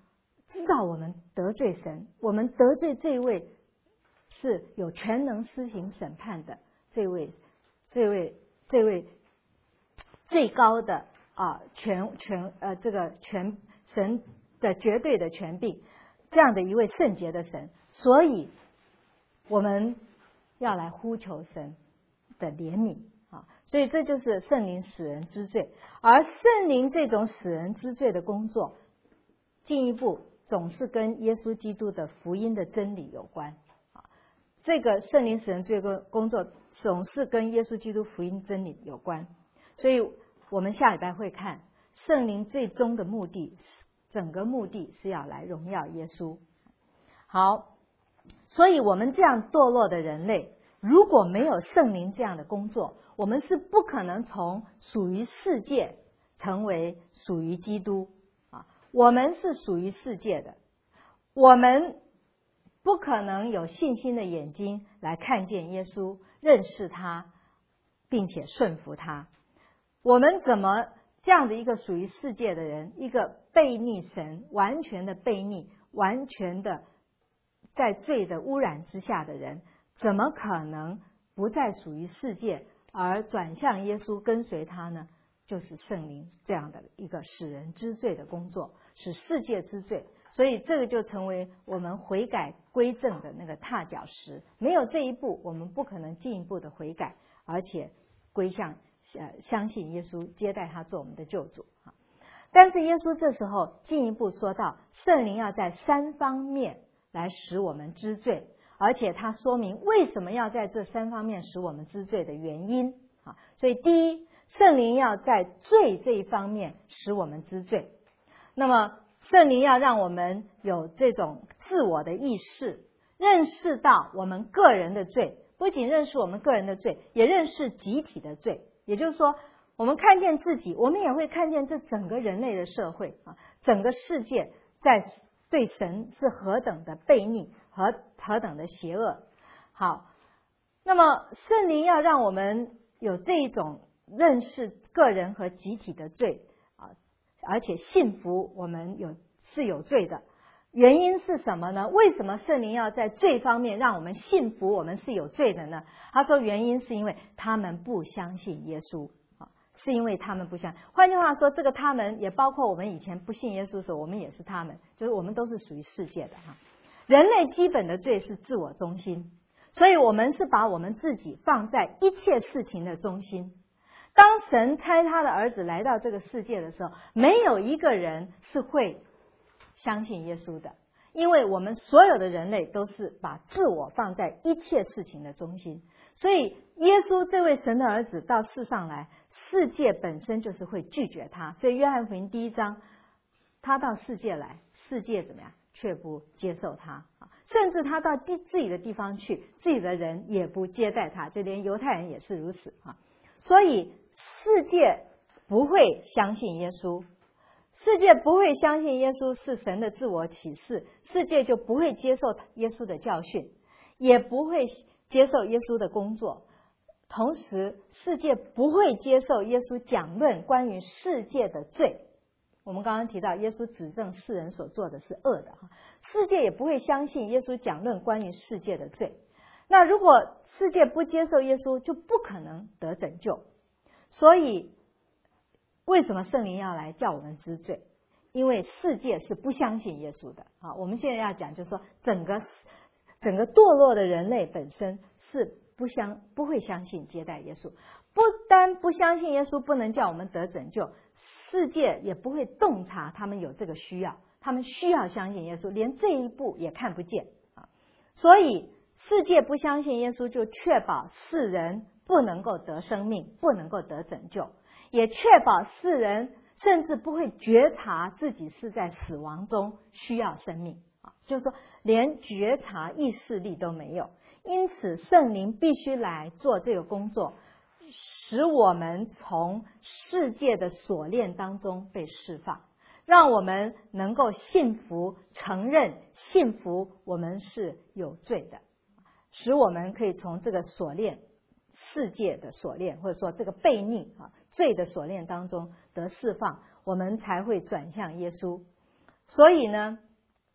知道我们得罪神，我们得罪这位是有全能施行审判的这位这位这位最高的啊权权呃这个权神的绝对的权柄，这样的一位圣洁的神，所以我们要来呼求神的怜悯啊，所以这就是圣灵使人知罪。而圣灵这种使人知罪的工作，进一步总是跟耶稣基督的福音的真理有关啊。这个圣灵使人知罪的工作总是跟耶稣基督福音真理有关，所以我们下礼拜会看圣灵最终的目的，整个目的是要来荣耀耶稣。好，所以我们这样堕落的人类，如果没有圣灵这样的工作，我们是不可能从属于世界成为属于基督啊。我们是属于世界的，我们不可能有信心的眼睛来看见耶稣，认识他，并且顺服他。我们怎么这样的一个属于世界的人，一个悖逆神，完全的悖逆，完全的在罪的污染之下的人，怎么可能不再属于世界而转向耶稣跟随他呢？就是圣灵这样的一个使人知罪的工作，使世界知罪。所以这个就成为我们悔改归正的那个踏脚石。没有这一步，我们不可能进一步的悔改，而且归向呃相信耶稣，接待他做我们的救主啊。但是耶稣这时候进一步说到，圣灵要在三方面来使我们知罪，而且他说明为什么要在这三方面使我们知罪的原因啊。所以第一，圣灵要在罪这一方面使我们知罪。那么圣灵要让我们有这种自我的意识，认识到我们个人的罪，不仅认识我们个人的罪，也认识集体的罪。也就是说，我们看见自己，我们也会看见这整个人类的社会啊，整个世界在对神是何等的悖逆，何何等的邪恶。好，那么圣灵要让我们有这一种认识个人和集体的罪啊，而且信服我们有是有罪的。原因是什么呢？为什么圣灵要在罪方面让我们信服我们是有罪的呢？他说原因是因为他们不相信耶稣啊，是因为他们不相信。换句话说，这个他们也包括我们以前不信耶稣的时候，我们也是他们，就是我们都是属于世界的哈。人类基本的罪是自我中心，所以我们是把我们自己放在一切事情的中心。当神差他的儿子来到这个世界的时候，没有一个人是会相信耶稣的，因为我们所有的人类都是把自我放在一切事情的中心。所以耶稣这位神的儿子到世上来，世界本身就是会拒绝他。所以约翰福音第一章，他到世界来，世界怎么样？却不接受他，甚至他到自己的地方去，自己的人也不接待他，就连犹太人也是如此啊。所以世界不会相信耶稣，世界不会相信耶稣是神的自我启示，世界就不会接受耶稣的教训，也不会接受耶稣的工作。同时世界不会接受耶稣讲论关于世界的罪。我们刚刚提到耶稣指证世人所做的是恶的，世界也不会相信耶稣讲论关于世界的罪。那如果世界不接受耶稣，就不可能得拯救。所以为什么圣灵要来叫我们知罪？因为世界是不相信耶稣的啊。我们现在要讲就是说，整个整个堕落的人类本身是不相不会相信接待耶稣。不单不相信耶稣不能叫我们得拯救，世界也不会洞察他们有这个需要，他们需要相信耶稣，连这一步也看不见啊。所以世界不相信耶稣，就确保世人不能够得生命，不能够得拯救，也确保世人甚至不会觉察自己是在死亡中需要生命啊，就是说连觉察意识力都没有。因此圣灵必须来做这个工作，使我们从世界的锁链当中被释放，让我们能够信服、承认、信服我们是有罪的，使我们可以从这个锁链、世界的锁链，或者说这个悖逆啊、罪的锁链当中得释放，我们才会转向耶稣。所以呢，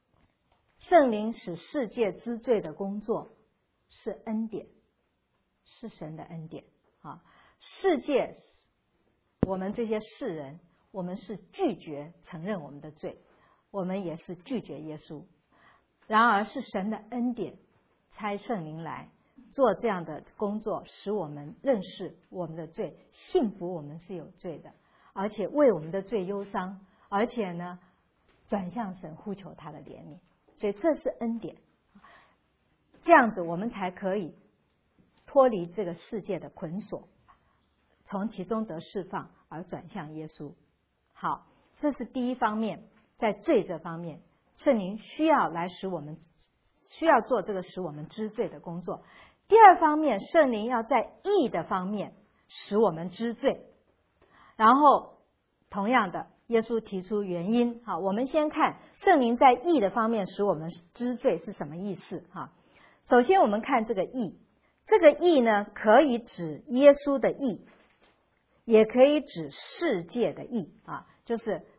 圣灵使世界知罪的工作是恩典，是神的恩典啊！世界，我们这些世人，我们是拒绝承认我们的罪，我们也是拒绝耶稣。然而是神的恩典，差圣灵来做这样的工作，使我们认识我们的罪，信服我们是有罪的，而且为我们的罪忧伤，而且呢，转向神呼求他的怜悯。所以这是恩典，这样子我们才可以脱离这个世界的捆锁，从其中得释放，而转向耶稣。好，这是第一方面，在罪这方面，圣灵需要来使我们需要做这个使我们知罪的工作。第二方面，圣灵要在义的方面使我们知罪。然后同样的，耶稣提出原因。好，我们先看圣灵在义的方面使我们知罪是什么意思。哈，首先我们看这个义，这个义呢，可以指耶稣的义，也可以指世界的义啊，就是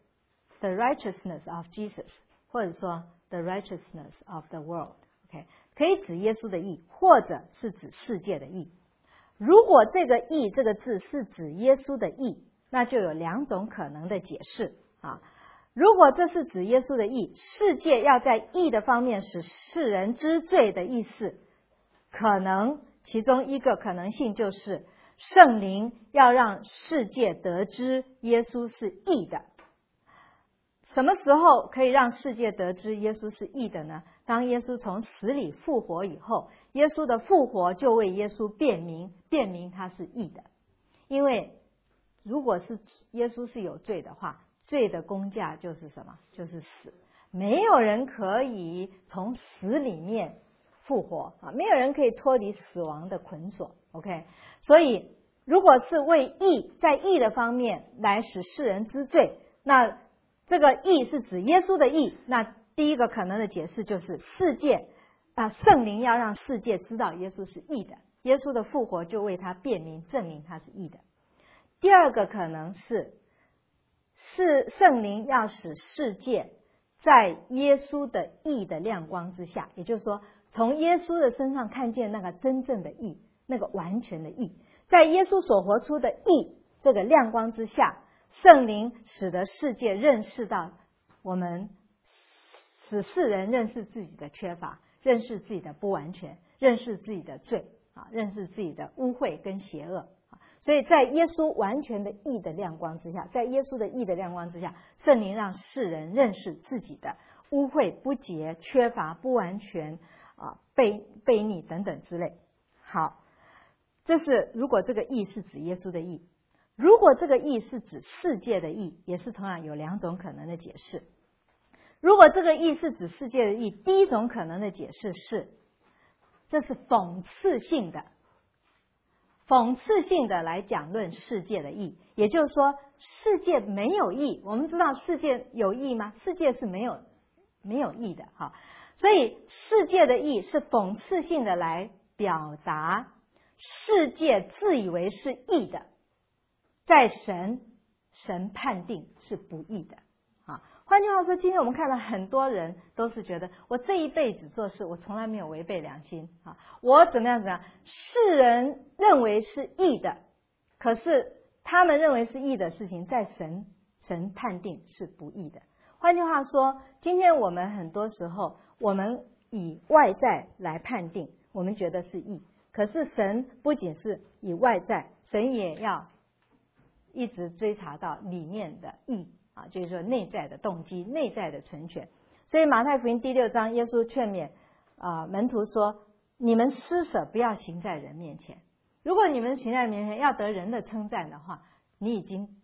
the righteousness of Jesus， 或者说 the righteousness of the world。OK， 可以指耶稣的义，或者是指世界的义。如果这个义这个字是指耶稣的义，那就有两种可能的解释啊。如果这是指耶稣的义，世界要在义的方面使世人知罪的意思，可能其中一个可能性就是圣灵要让世界得知耶稣是义的。什么时候可以让世界得知耶稣是义的呢？当耶稣从死里复活以后，耶稣的复活就为耶稣辨明，辨明他是义的。因为如果是耶稣是有罪的话，罪的工价就是什么？就是死。没有人可以从死里面复活啊，没有人可以脱离死亡的捆锁。OK， 所以如果是为义，在义的方面来使世人知罪，那这个义是指耶稣的义。那第一个可能的解释就是世界啊，圣灵要让世界知道耶稣是义的，耶稣的复活就为他辨明，证明他是义的。第二个可能是是圣灵要使世界在耶稣的义的亮光之下，也就是说从耶稣的身上看见那个真正的义，那个完全的义，在耶稣所活出的义这个亮光之下，圣灵使得世界认识到我们，使世人认识自己的缺乏，认识自己的不完全，认识自己的罪啊，认识自己的污秽跟邪恶。所以在耶稣完全的义的亮光之下，在耶稣的义的亮光之下，圣灵让世人认识自己的污秽、不洁、缺乏、不完全啊、悖悖逆等等之类。好，这是如果这个义是指耶稣的义。如果这个义是指世界的义，也是同样有两种可能的解释。如果这个义是指世界的义，第一种可能的解释是，这是讽刺性的。讽刺性的来讲论世界的义，也就是说世界没有义。我们知道世界有义吗？世界是没有没有义的哈。所以世界的义是讽刺性的来表达世界自以为是义的，在神神判定是不义的啊。换句话说，今天我们看到很多人都是觉得我这一辈子做事我从来没有违背良心啊，我怎么样怎么样，世人认为是义的，可是他们认为是义的事情，在神神判定是不义的。换句话说，今天我们很多时候我们以外在来判定，我们觉得是义，可是神不仅是以外在，神也要一直追查到里面的义啊，就是说内在的动机、内在的存全。所以马太福音第六章，耶稣劝勉啊、呃、门徒说：“你们施舍不要行在人面前。如果你们行在人面前要得人的称赞的话，你已经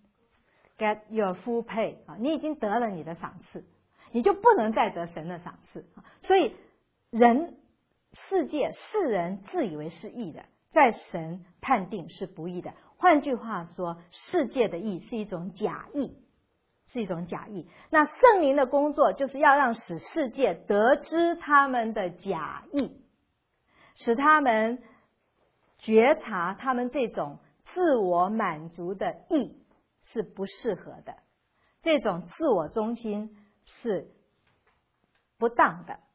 get your full pay 啊，你已经得了你的赏赐，你就不能再得神的赏赐。所以人、世界、世人自以为是义的，在神判定是不义的。换句话说，世界的义是一种假义。”是一种假义。那圣灵的工作就是要让使世界得知他们的假义，使他们觉察他们这种自我满足的义是不适合的，这种自我中心是不当的，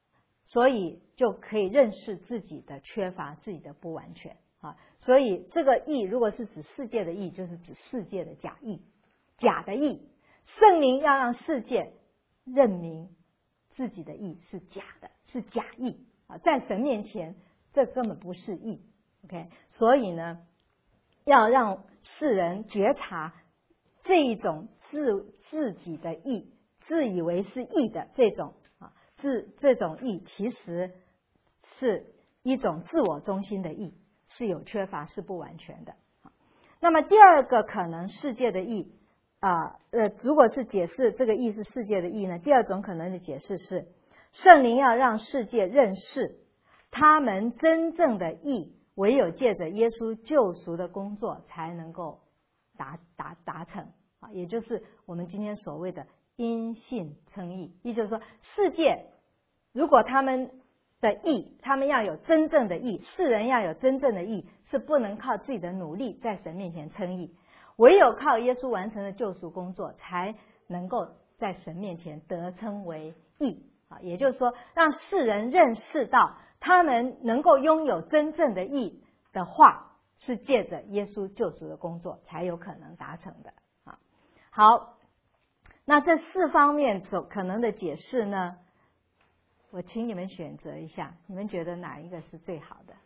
所以就可以认识自己的缺乏，自己的不完全啊。所以这个义如果是指世界的义，就是指世界的假义，假的义。圣灵要让世界认明自己的义是假的，是假义啊，在神面前这根本不是义。OK， 所以呢，要让世人觉察这一种自自己的义，自以为是义的这种啊，自这种义其实是一种自我中心的义，是有缺乏，是不完全的。那么第二个可能世界的义啊，呃，如果是解释这个义是世界的义呢，第二种可能的解释是圣灵要让世界认识他们真正的义，唯有借着耶稣救赎的工作才能够达达达成啊，也就是我们今天所谓的因信称义。也就是说，世界如果他们的义，他们要有真正的义，世人要有真正的义，是不能靠自己的努力在神面前称义，唯有靠耶稣完成的救赎工作，才能够在神面前得称为义啊。也就是说，让世人认识到他们能够拥有真正的义的话，是借着耶稣救赎的工作才有可能达成的啊。好，那这四方面走可能的解释呢，我请你们选择一下，你们觉得哪一个是最好的？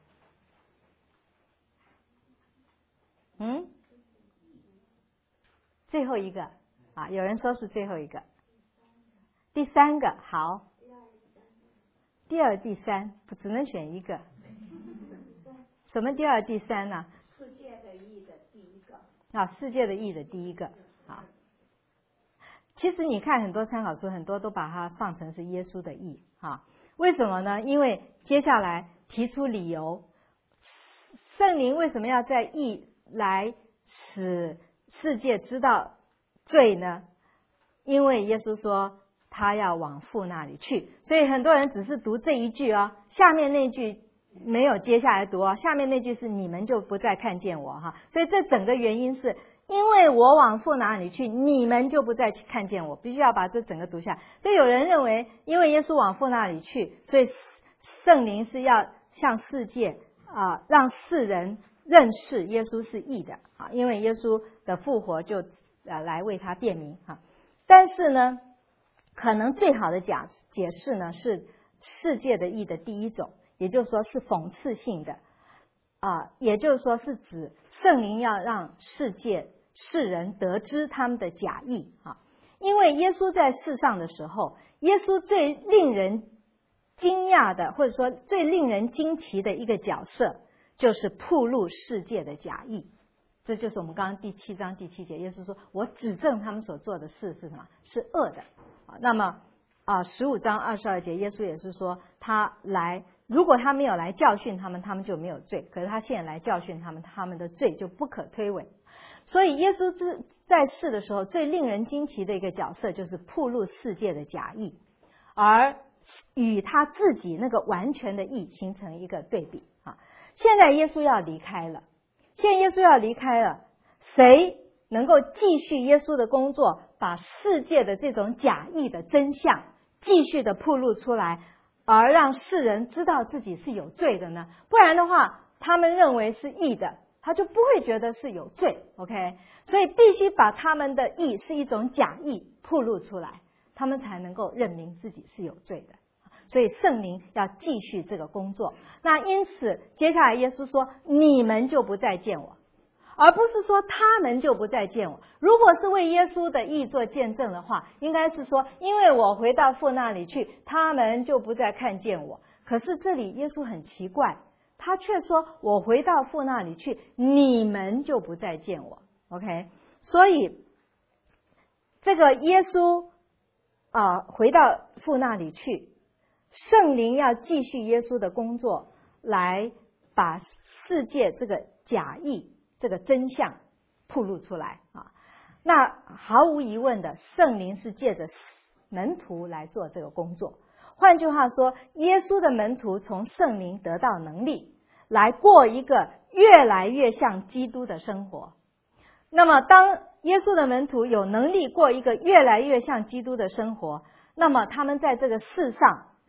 嗯，最后一个啊，有人说是最后一个，第三个好，第二、第三不只能选一个。什么第二、第三呢？ 世界的义的第一个啊，世界的义的第一个啊。其实你看很多参考书，很多都把它放成是耶稣的义啊。为什么呢？因为接下来提出理由，圣灵为什么要在义来使世界知道罪呢？因为耶稣说他要往父那里去，所以很多人只是读这一句啊，下面那句没有接下来读啊，下面那句是你们就不再看见我哈。所以这整个原因是因为我往父哪里去，你们就不再看见我，必须要把这整个读下。所以有人认为，因为耶稣往父那里去，所以圣灵是要向世界啊、呃，让世人认识耶稣是义的啊，因为耶稣的复活就呃来为他辨明哈。但是呢，可能最好的假解释呢是世界的义的第一种，也就是说是讽刺性的啊，也就是说是指圣灵要让世界世人得知他们的假义啊。因为耶稣在世上的时候，耶稣最令人惊讶的，或者说最令人惊奇的一个角色，就是暴露世界的假义。这就是我们刚刚第七章第七节，耶稣说：“我指证他们所做的事是什么？是恶的。”啊，那么啊，十五章二十二节，耶稣也是说，他来，如果他没有来教训他们，他们就没有罪；可是他现在来教训他们，他们的罪就不可推诿。所以，耶稣在世的时候，最令人惊奇的一个角色，就是暴露世界的假义，而与他自己那个完全的义形成一个对比啊。现在耶稣要离开了。现在耶稣要离开了，谁能够继续耶稣的工作，把世界的这种假义的真相继续的暴露出来，而让世人知道自己是有罪的呢？不然的话，他们认为是义的，他就不会觉得是有罪。 OK， 所以必须把他们的义是一种假义暴露出来，他们才能够认明自己是有罪的。所以圣灵要继续这个工作。那因此接下来耶稣说，你们就不再见我，而不是说他们就不再见我。如果是为耶稣的义做见证的话，应该是说，因为我回到父那里去，他们就不再看见我。可是这里耶稣很奇怪，他却说我回到父那里去，你们就不再见我。 OK， 所以这个耶稣啊、呃、回到父那里去，圣灵要继续耶稣的工作，来把世界这个假义这个真相暴露出来啊。那毫无疑问的，圣灵是借着门徒来做这个工作。换句话说，耶稣的门徒从圣灵得到能力，来过一个越来越像基督的生活。那么当耶稣的门徒有能力过一个越来越像基督的生活，那么他们在这个世上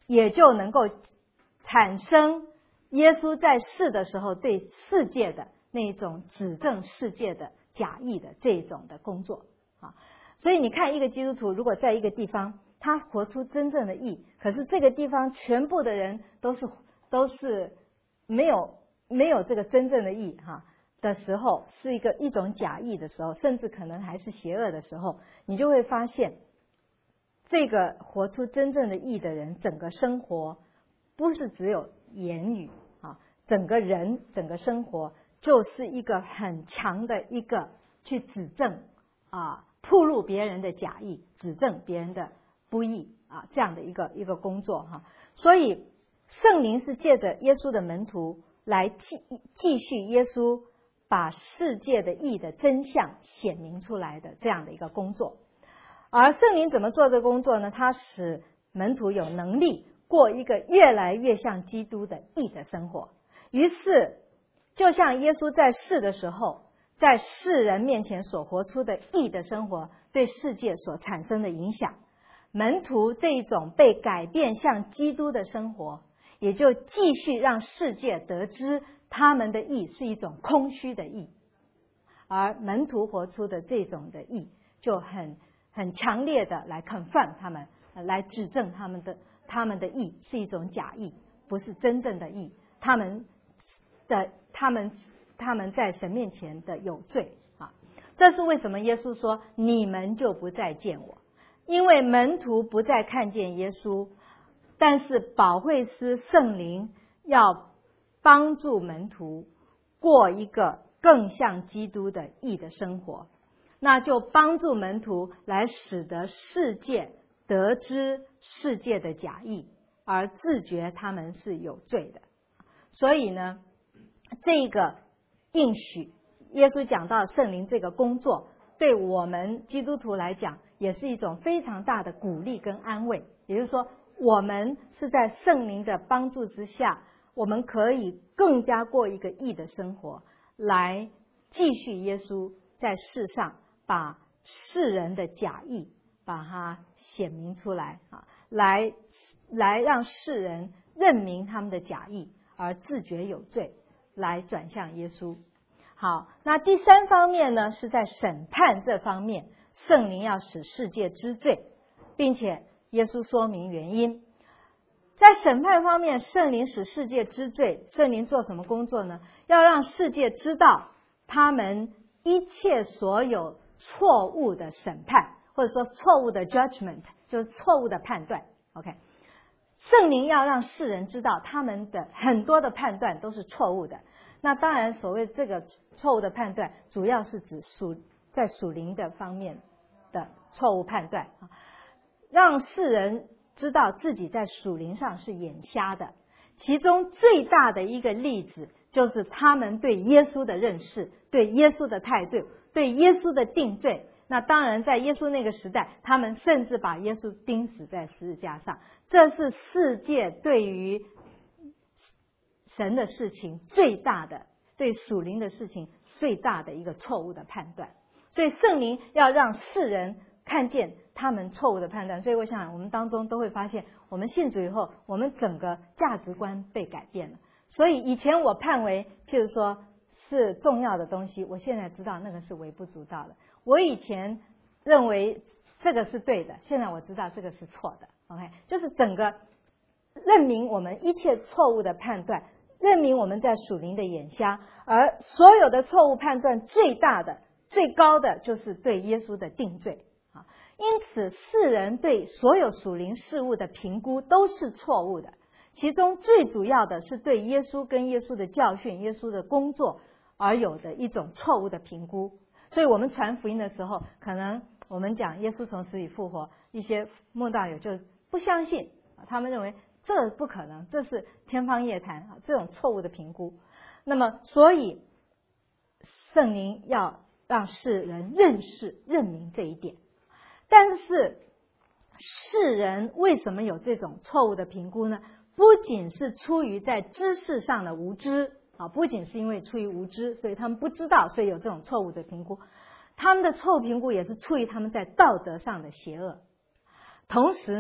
也就能够产生耶稣在世的时候对世界的那种指证世界的假意的这种的工作啊。所以你看，一个基督徒如果在一个地方他活出真正的义，可是这个地方全部的人都是都是没有没有这个真正的义哈的时候，是一个一种假义的时候，甚至可能还是邪恶的时候，你就会发现这个活出真正的义的人，整个生活不是只有言语啊，整个人整个生活就是一个很强的一个去指证啊，暴露别人的假意，指证别人的不义啊，这样的一个一个工作哈。所以圣灵是借着耶稣的门徒来继继续耶稣把世界的义的真相显明出来的这样的一个工作。而圣灵怎么做这个工作呢？他使门徒有能力过一个越来越像基督的义的生活。于是就像耶稣在世的时候，在世人面前所活出的义的生活对世界所产生的影响，门徒这一种被改变像基督的生活，也就继续让世界得知他们的义是一种空虚的义，而门徒活出的这种的义就很很强烈的来 confirm 他们，来指证他们的他们的义是一种假义，不是真正的义，他们的他们他们在神面前的有罪啊。这是为什么耶稣说你们就不再见我，因为门徒不再看见耶稣，但是保惠师圣灵要帮助门徒过一个更像基督的义的生活，那就帮助门徒来使得世界得知世界的假义，而自觉他们是有罪的。所以呢，这个应许耶稣讲到圣灵这个工作，对我们基督徒来讲也是一种非常大的鼓励跟安慰。也就是说，我们是在圣灵的帮助之下，我们可以更加过一个义的生活，来继续耶稣在世上把世人的假义把它显明出来啊，来来让世人认明他们的假义，而自觉有罪，来转向耶稣。好，那第三方面呢，是在审判这方面，圣灵要使世界知罪，并且耶稣说明原因。在审判方面，圣灵使世界知罪，圣灵做什么工作呢？要让世界知道他们一切所有错误的审判，或者说错误的 judgment， 就是错误的判断。 OK， 圣灵要让世人知道他们的很多的判断都是错误的。那当然所谓这个错误的判断，主要是指属在属灵的方面的错误判断，让世人知道自己在属灵上是眼瞎的。其中最大的一个例子就是他们对耶稣的认识，对耶稣的态度，对耶稣的定罪。那当然在耶稣那个时代，他们甚至把耶稣钉死在十字架上。这是世界对于神的事情最大的，对属灵的事情最大的一个错误的判断。所以圣灵要让世人看见他们错误的判断。所以我想我们当中都会发现，我们信主以后，我们整个价值观被改变了。所以以前我判为譬如说是重要的东西，我现在知道那个是微不足道的。我以前认为这个是对的，现在我知道这个是错的。 OK， 就是整个认明我们一切错误的判断，认明我们在属灵的眼瞎，而所有的错误判断最大的最高的就是对耶稣的定罪啊。因此世人对所有属灵事物的评估都是错误的，其中最主要的是对耶稣跟耶稣的教训、耶稣的工作而有的一种错误的评估。所以我们传福音的时候，可能我们讲耶稣从死里复活，一些慕道友就不相信，他们认为这不可能，这是天方夜谭啊，这种错误的评估。那么所以圣灵要让世人认识认明这一点。但是世人为什么有这种错误的评估呢？不仅是出于在知识上的无知啊，不仅是因为出于无知，所以他们不知道，所以有这种错误的评估。他们的错误评估也是出于他们在道德上的邪恶。同时呢，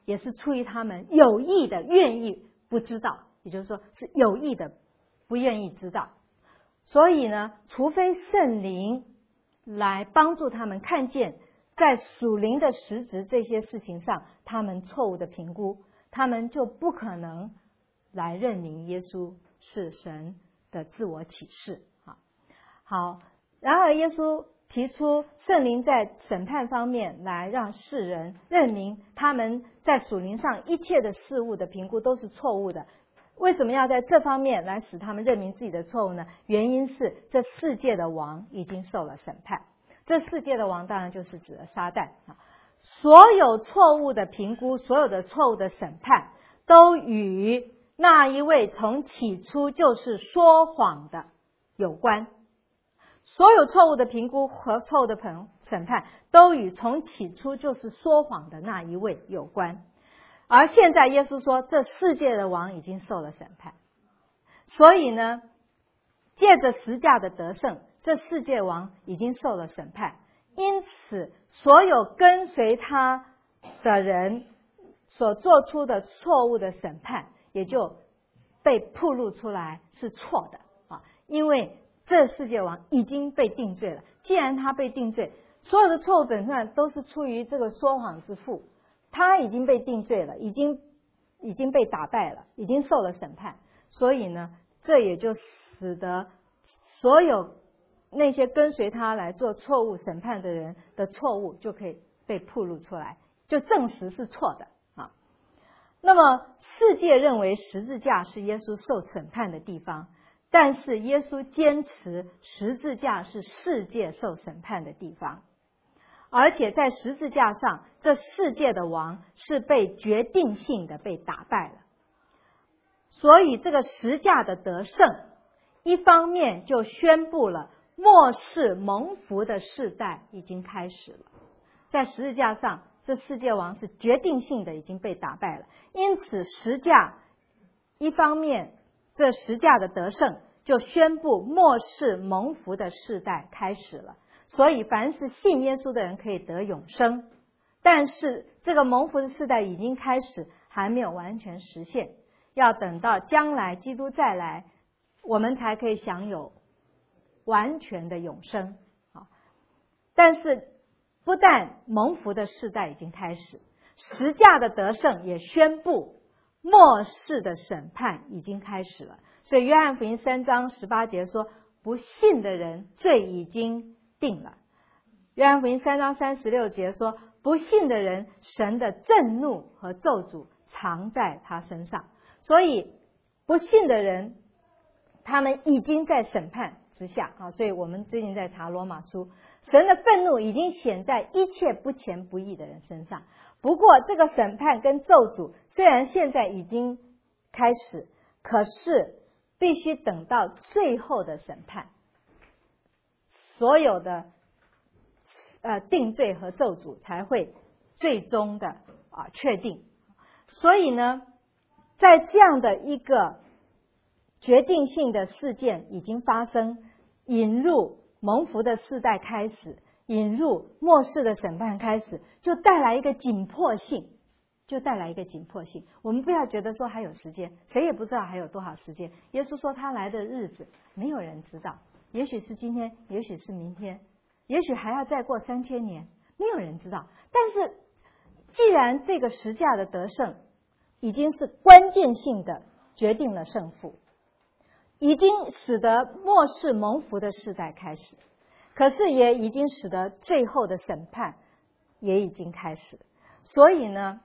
也是出于他们有意的愿意不知道，也就是说是有意的不愿意知道。所以呢，除非圣灵来帮助他们看见在属灵的实质这些事情上他们错误的评估，他们就不可能来认明耶稣是神的自我启示。好，然而耶稣提出圣灵在审判方面来让世人认明他们在属灵上一切的事物的评估都是错误的。为什么要在这方面来使他们认明自己的错误呢？原因是这世界的王已经受了审判。这世界的王当然就是指的撒旦。所有错误的评估，所有的错误的审判，都与那一位从起初就是说谎的有关。所有错误的评估和错误的审判，都与从起初就是说谎的那一位有关。而现在耶稣说，这世界的王已经受了审判，所以呢，借着十架的得胜，这世界王已经受了审判，因此所有跟随他的人所做出的错误的审判，也就被暴露出来是错的啊！因为这世界王已经被定罪了。既然他被定罪，所有的错误本身都是出于这个说谎之父，他已经被定罪了，已经已经被打败了，已经受了审判。所以呢，这也就使得所有那些跟随他来做错误审判的人的错误就可以被暴露出来，就证实是错的啊。那么世界认为十字架是耶稣受审判的地方，但是耶稣坚持十字架是世界受审判的地方，而且在十字架上，这世界的王是被决定性的被打败了。所以这个十架的得胜，一方面就宣布了末世蒙福的世代已经开始了。在十字架上，这世界王是决定性的已经被打败了，因此十架一方面这十架的得胜就宣布末世蒙福的世代开始了。所以凡是信耶稣的人可以得永生，但是这个蒙福的世代已经开始，还没有完全实现，要等到将来基督再来，我们才可以享有完全的永生。但是不但蒙福的世代已经开始，十架的得胜也宣布末世的审判已经开始了。所以约翰福音三章十八节说，不信的人罪已经定了。约翰福音三章三十六节说，不信的人神的震怒和咒诅藏在他身上。所以不信的人他们已经在审判之下啊，所以我们最近在查罗马书，神的愤怒已经显在一切不虔不义的人身上。不过这个审判跟咒诅虽然现在已经开始，可是必须等到最后的审判，所有的呃定罪和咒诅才会最终的啊确定。所以呢，在这样的一个决定性的事件已经发生，引入蒙福的世代开始，引入末世的审判开始，就带来一个紧迫性，就带来一个紧迫性。我们不要觉得说还有时间，谁也不知道还有多少时间。耶稣说他来的日子没有人知道，也许是今天，也许是明天，也许还要再过三千年，没有人知道。但是既然这个十架的得胜已经是关键性的决定了胜负，已经使得末世蒙福的世代开始，可是也已经使得最后的审判也已经开始。所以呢，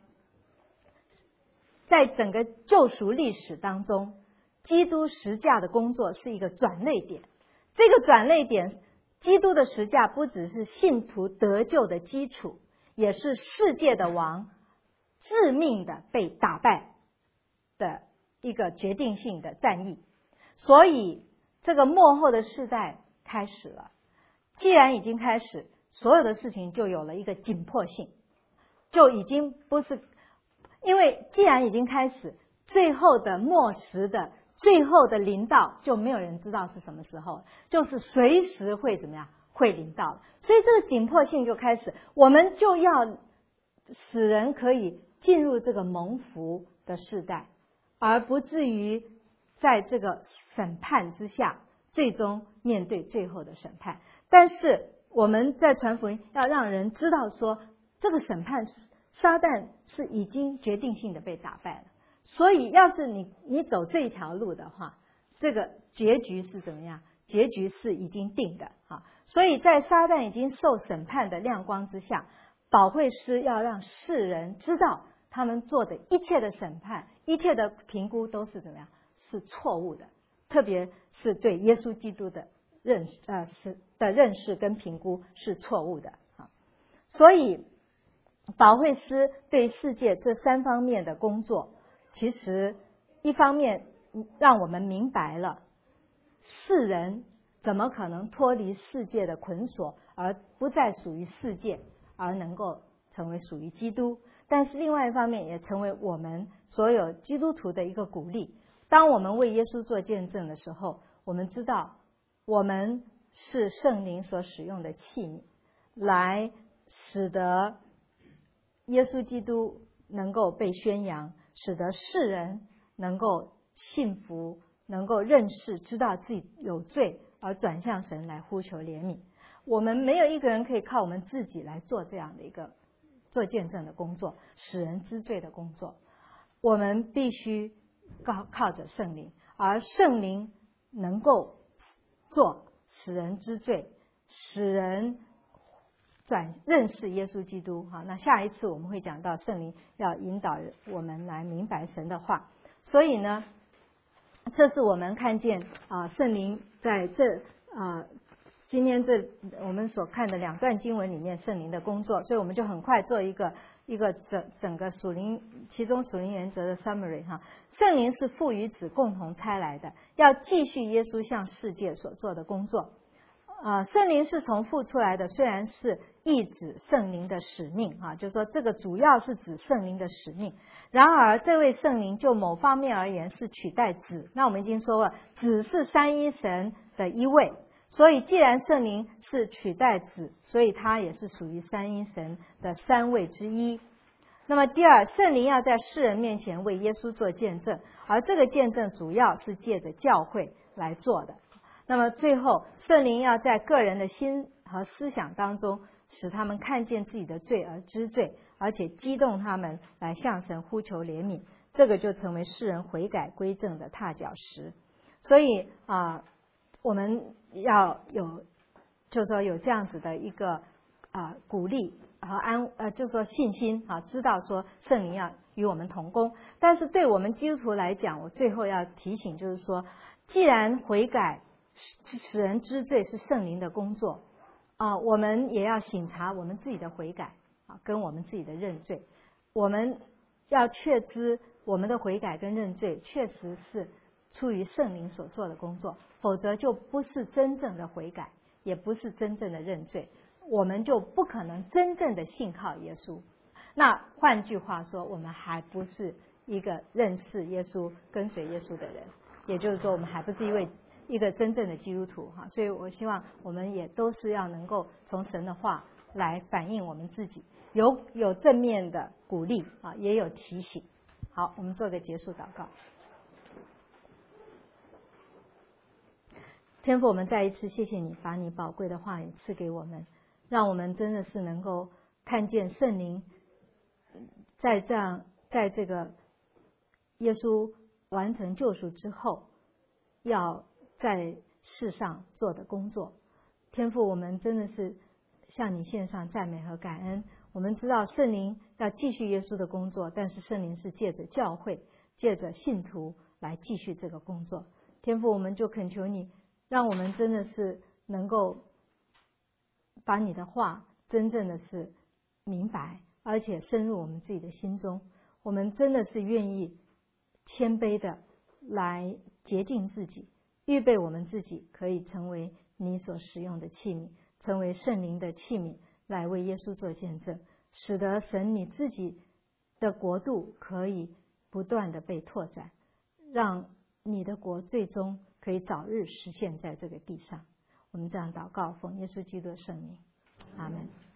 在整个救赎历史当中，基督十架的工作是一个转捩点。这个转捩点，基督的十架不只是信徒得救的基础，也是世界的王致命的被打败的一个决定性的战役。所以这个末后的世代开始了，既然已经开始，所有的事情就有了一个紧迫性，就已经不是，因为既然已经开始，最后的末时的最后的临到就没有人知道是什么时候，就是随时会怎么样，会临到。所以这个紧迫性就开始，我们就要使人可以进入这个蒙福的世代，而不至于在这个审判之下最终面对最后的审判。但是我们在传福音要让人知道说，这个审判撒旦是已经决定性的被打败了，所以要是你你走这一条路的话，这个结局是怎么样？结局是已经定的啊！所以在撒旦已经受审判的亮光之下，保惠师要让世人知道，他们做的一切的审判、一切的评估都是怎么样？是错误的，特别是对耶稣基督的认识呃是的认识跟评估是错误的啊！所以保惠师对世界这三方面的工作，其实一方面让我们明白了世人怎么可能脱离世界的捆锁，而不再属于世界，而能够成为属于基督。但是另外一方面也成为我们所有基督徒的一个鼓励。当我们为耶稣做见证的时候，我们知道我们是圣灵所使用的器皿，来使得耶稣基督能够被宣扬，使得世人能够信服，能够认识，知道自己有罪，而转向神来呼求怜悯。我们没有一个人可以靠我们自己来做这样的一个做见证的工作，使人知罪的工作。我们必须靠靠着圣灵，而圣灵能够做使人知罪，使人转认识耶稣基督。好，那下一次我们会讲到圣灵要引导我们来明白神的话。所以呢，这是我们看见啊、呃，圣灵在这啊、呃、今天这我们所看的两段经文里面圣灵的工作。所以我们就很快做一个一个整整个属灵其中属灵原则的 summary 哈。圣灵是父与子共同差来的，要继续耶稣向世界所做的工作。啊、呃，圣灵是从父出来的，虽然是意指圣灵的使命啊，就是说这个主要是指圣灵的使命。然而这位圣灵就某方面而言是取代子。那我们已经说了，子是三一神的一位，所以既然圣灵是取代子，所以他也是属于三一神的三位之一。那么第二，圣灵要在世人面前为耶稣做见证，而这个见证主要是借着教会来做的。那么最后，圣灵要在个人的心和思想当中，使他们看见自己的罪而知罪，而且激动他们来向神呼求怜悯，这个就成为世人悔改归正的踏脚石。所以啊、呃，我们要有，就是说有这样子的一个啊、呃、鼓励和安呃，就是说信心啊，知道说圣灵要与我们同工。但是对我们基督徒来讲，我最后要提醒就是说，既然悔改使人知罪是圣灵的工作啊、呃，我们也要省察我们自己的悔改啊，跟我们自己的认罪。我们要确知我们的悔改跟认罪确实是出于圣灵所做的工作，否则就不是真正的悔改，也不是真正的认罪，我们就不可能真正的信靠耶稣。那换句话说，我们还不是一个认识耶稣、跟随耶稣的人，也就是说，我们还不是一位一个真正的基督徒哈。所以我希望我们也都是要能够从神的话来反映我们自己，有有正面的鼓励啊，也有提醒。好，我们做个结束祷告。天父，我们再一次谢谢你，把你宝贵的话语赐给我们，让我们真的是能够看见圣灵在这样在这个耶稣完成救赎之后，要在世上做的工作。天父，我们真的是向你献上赞美和感恩。我们知道圣灵要继续耶稣的工作，但是圣灵是借着教会、借着信徒来继续这个工作。天父，我们就恳求你，让我们真的是能够把你的话真正的是明白，而且深入我们自己的心中。我们真的是愿意谦卑的来洁净自己，预备我们自己可以成为你所使用的器皿，成为圣灵的器皿，来为耶稣做见证，使得神你自己的国度可以不断的被拓展，让你的国最终可以早日实现在这个地上。我们这样祷告，奉耶稣基督的圣名，阿们。